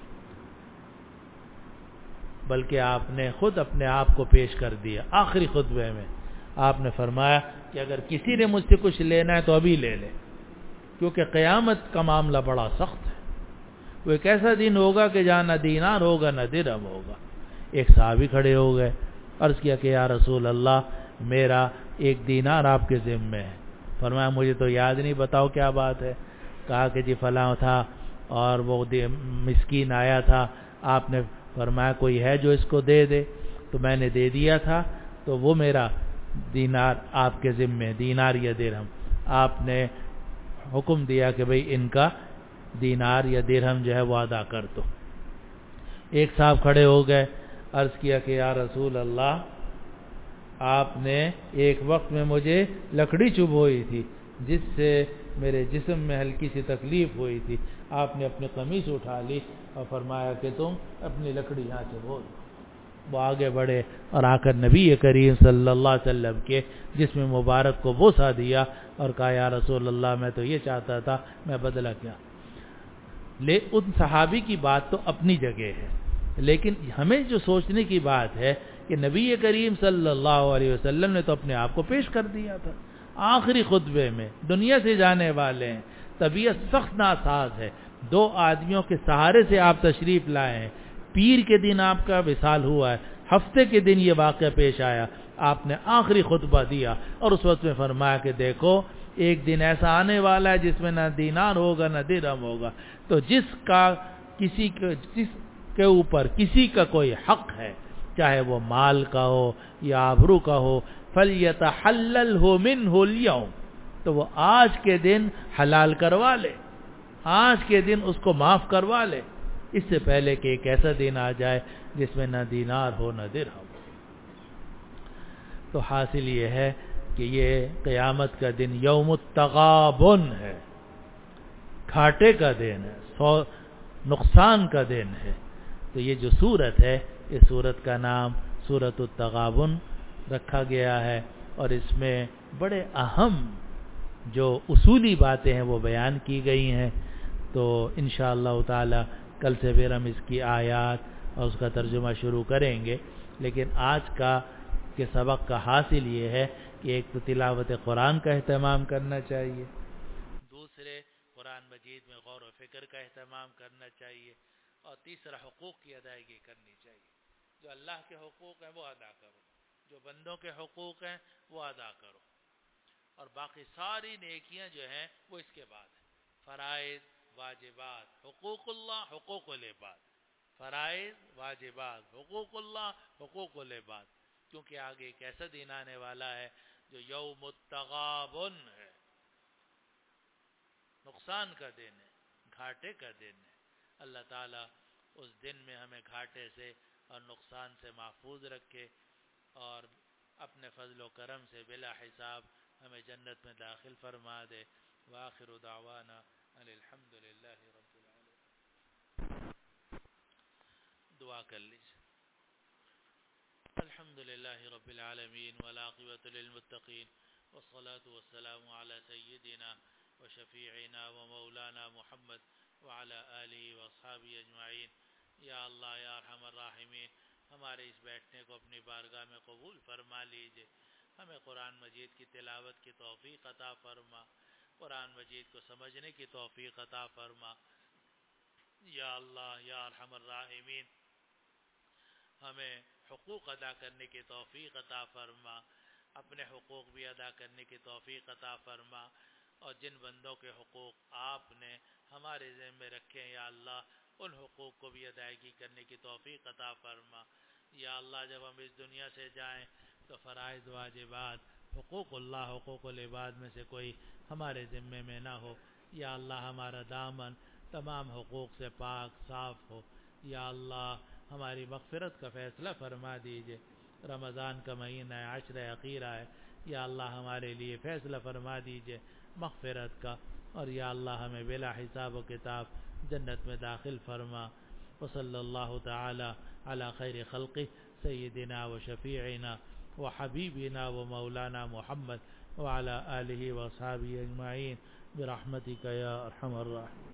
بلکہ آپ نے خود اپنے آپ کو پیش کر دیا. آخری خطبے میں آپ نے فرمایا کہ اگر کسی نے مجھ سے کچھ لینا ہے تو ابھی لے لے, کیونکہ قیامت کا معاملہ بڑا سخت ہے. وہ ایک ایسا دن ہوگا کہ جہاں نہ دینار ہوگا نہ درہم ہوگا. ایک صحابی کھڑے ہو گئے, عرض کیا کہ یا رسول اللہ میرا ایک دینار آپ کے ذمے ہے. فرمایا مجھے تو یاد نہیں, بتاؤ کیا بات ہے. کہا کہ جی فلاں تھا اور وہ مسکین آیا تھا, آپ نے فرمایا کوئی ہے جو اس کو دے دے, تو میں نے دے دیا تھا, تو وہ میرا دینار آپ کے ذمے, دینار یا درہم. آپ نے حکم دیا کہ بھئی ان کا دینار یا درہم جو ہے وہ ادا کر دو. ایک صاحب کھڑے ہو گئے, عرض کیا کہ یا رسول اللہ آپ نے ایک وقت میں مجھے لکڑی چبھ ہوئی تھی جس سے میرے جسم میں ہلکی سی تکلیف ہوئی تھی, آپ نے اپنی قمیص اٹھا لی اور فرمایا کہ تم اپنی لکڑی یہاں چبھو دو. وہ آگے بڑھے اور آ کر نبی کریم صلی اللہ علیہ وسلم کے جسم مبارک کو بوسہ دیا اور کہا یا رسول اللہ میں تو یہ چاہتا تھا, میں بدلہ کیا. ان صحابی کی بات تو اپنی جگہ ہے, لیکن ہمیں جو سوچنے کی بات ہے کہ نبی کریم صلی اللہ علیہ وسلم نے تو اپنے آپ کو پیش کر دیا تھا. آخری خطبے میں دنیا سے جانے والے ہیں, طبیعت سخت ناساز ہے, 2 آدمیوں کے سہارے سے آپ تشریف لائے ہیں. پیر کے دن آپ کا وصال ہوا ہے, ہفتے کے دن یہ واقعہ پیش آیا, آپ نے آخری خطبہ دیا اور اس وقت میں فرمایا کہ دیکھو ایک دن ایسا آنے والا ہے جس میں نہ دینار ہوگا نہ درہم ہوگا, تو جس کے اوپر کسی کا کوئی حق ہے, چاہے وہ مال کا ہو یا آبرو کا ہو, فَلْيَتَحَلَّلْهُ مِنْهُ الْيَوْمِ, تو وہ آج کے دن حلال کروا لے, آج کے دن اس کو معاف کروا لے, اس سے پہلے کہ ایک ایسا دن آ جائے جس میں نہ دینار ہو نہ درہم. تو حاصل یہ ہے کہ یہ قیامت کا دن یوم التغابن ہے, گھاٹے کا دن ہے, نقصان کا دن ہے. تو یہ جو سورت ہے, اس سورت کا نام سورۃ التغابن رکھا گیا ہے, اور اس میں بڑے اہم جو اصولی باتیں ہیں وہ بیان کی گئی ہیں. تو انشاءاللہ تعالی کل سے پھر ہم اس کی آیات اور اس کا ترجمہ شروع کریں گے. لیکن آج کے سبق کا حاصل یہ ہے کہ ایک تو تلاوت قرآن کا اہتمام کرنا چاہیے, دوسرے قرآن مجید مجید میں غور و فکر کا اہتمام کرنا چاہیے، اور تیسرا حقوق کی ادائیگی کرنی چاہیے۔ جو اللہ کے حقوق ہیں وہ ادا کرو، جو بندوں کے حقوق ہیں وہ ادا کرو، اور باقی ساری نیکیاں جو ہیں وہ اس کے بعد ہیں۔ فرائض، واجبات، حقوق اللہ، حقوق العباد، فرائض، واجبات، حقوق اللہ، حقوق العباد، کیونکہ آگے ایک ایسا دن آنے والا ہے جو یوم التغابن ہے، نقصان کا دن ہے، گھاٹے کا دن ہے۔ اللہ تعالیٰ اس دن میں ہمیں گھاٹے سے اور نقصان سے محفوظ رکھے، اور اپنے فضل و کرم سے بلا حساب ہمیں جنت میں داخل فرما دے۔ وآخر دعوانا ان الحمد للہ رب العالمین۔ دعا کر لیجیے۔ الحمد للہ رب العالمین والعاقبۃ للمتقین، والصلاة والسلام علی سیدنا وشفیعنا ومولانا محمد وعلی آلہ واصحابہ اجمعین۔ یا اللہ یا ارحم الراحمین، ہمارے اس بیٹھنے کو اپنی بارگاہ میں قبول فرما لیجئے، ہمیں قرآن مجید کی تلاوت کی توفیق عطا فرما، قرآن مجید کو سمجھنے کی توفیق عطا فرما۔ یا اللہ یا ارحم الراحمین، ہمیں حقوق ادا کرنے کی توفیق عطا فرما، اپنے حقوق بھی ادا کرنے کی توفیق عطا فرما، اور جن بندوں کے حقوق آپ نے ہمارے ذمہ رکھے ہیں یا اللہ، ان حقوق کو بھی ادائیگی کرنے کی توفیق عطا فرما۔ یا اللہ جب ہم اس دنیا سے جائیں تو فرائض، واجبات، حقوق اللہ، حقوق العباد میں سے کوئی ہمارے ذمے میں نہ ہو۔ یا اللہ ہمارا دامن تمام حقوق سے پاک صاف ہو۔ یا اللہ ہماری مغفرت کا فیصلہ فرما دیجئے۔ رمضان کا مہینہ ہے، عشر اخیرہ ہے، یا اللہ ہمارے لیے فیصلہ فرما دیجئے مغفرت کا، اور یا اللہ ہمیں بلا حساب و کتاب جنت میں داخل فرما۔ وصلی اللہ تعالی علی خیر خلقہ سیدنا و شفیعنا و حبیبنا و مولانا محمد وعلی آلہ و اصحابہ اجمعین برحمتک یا ارحم الراحمین۔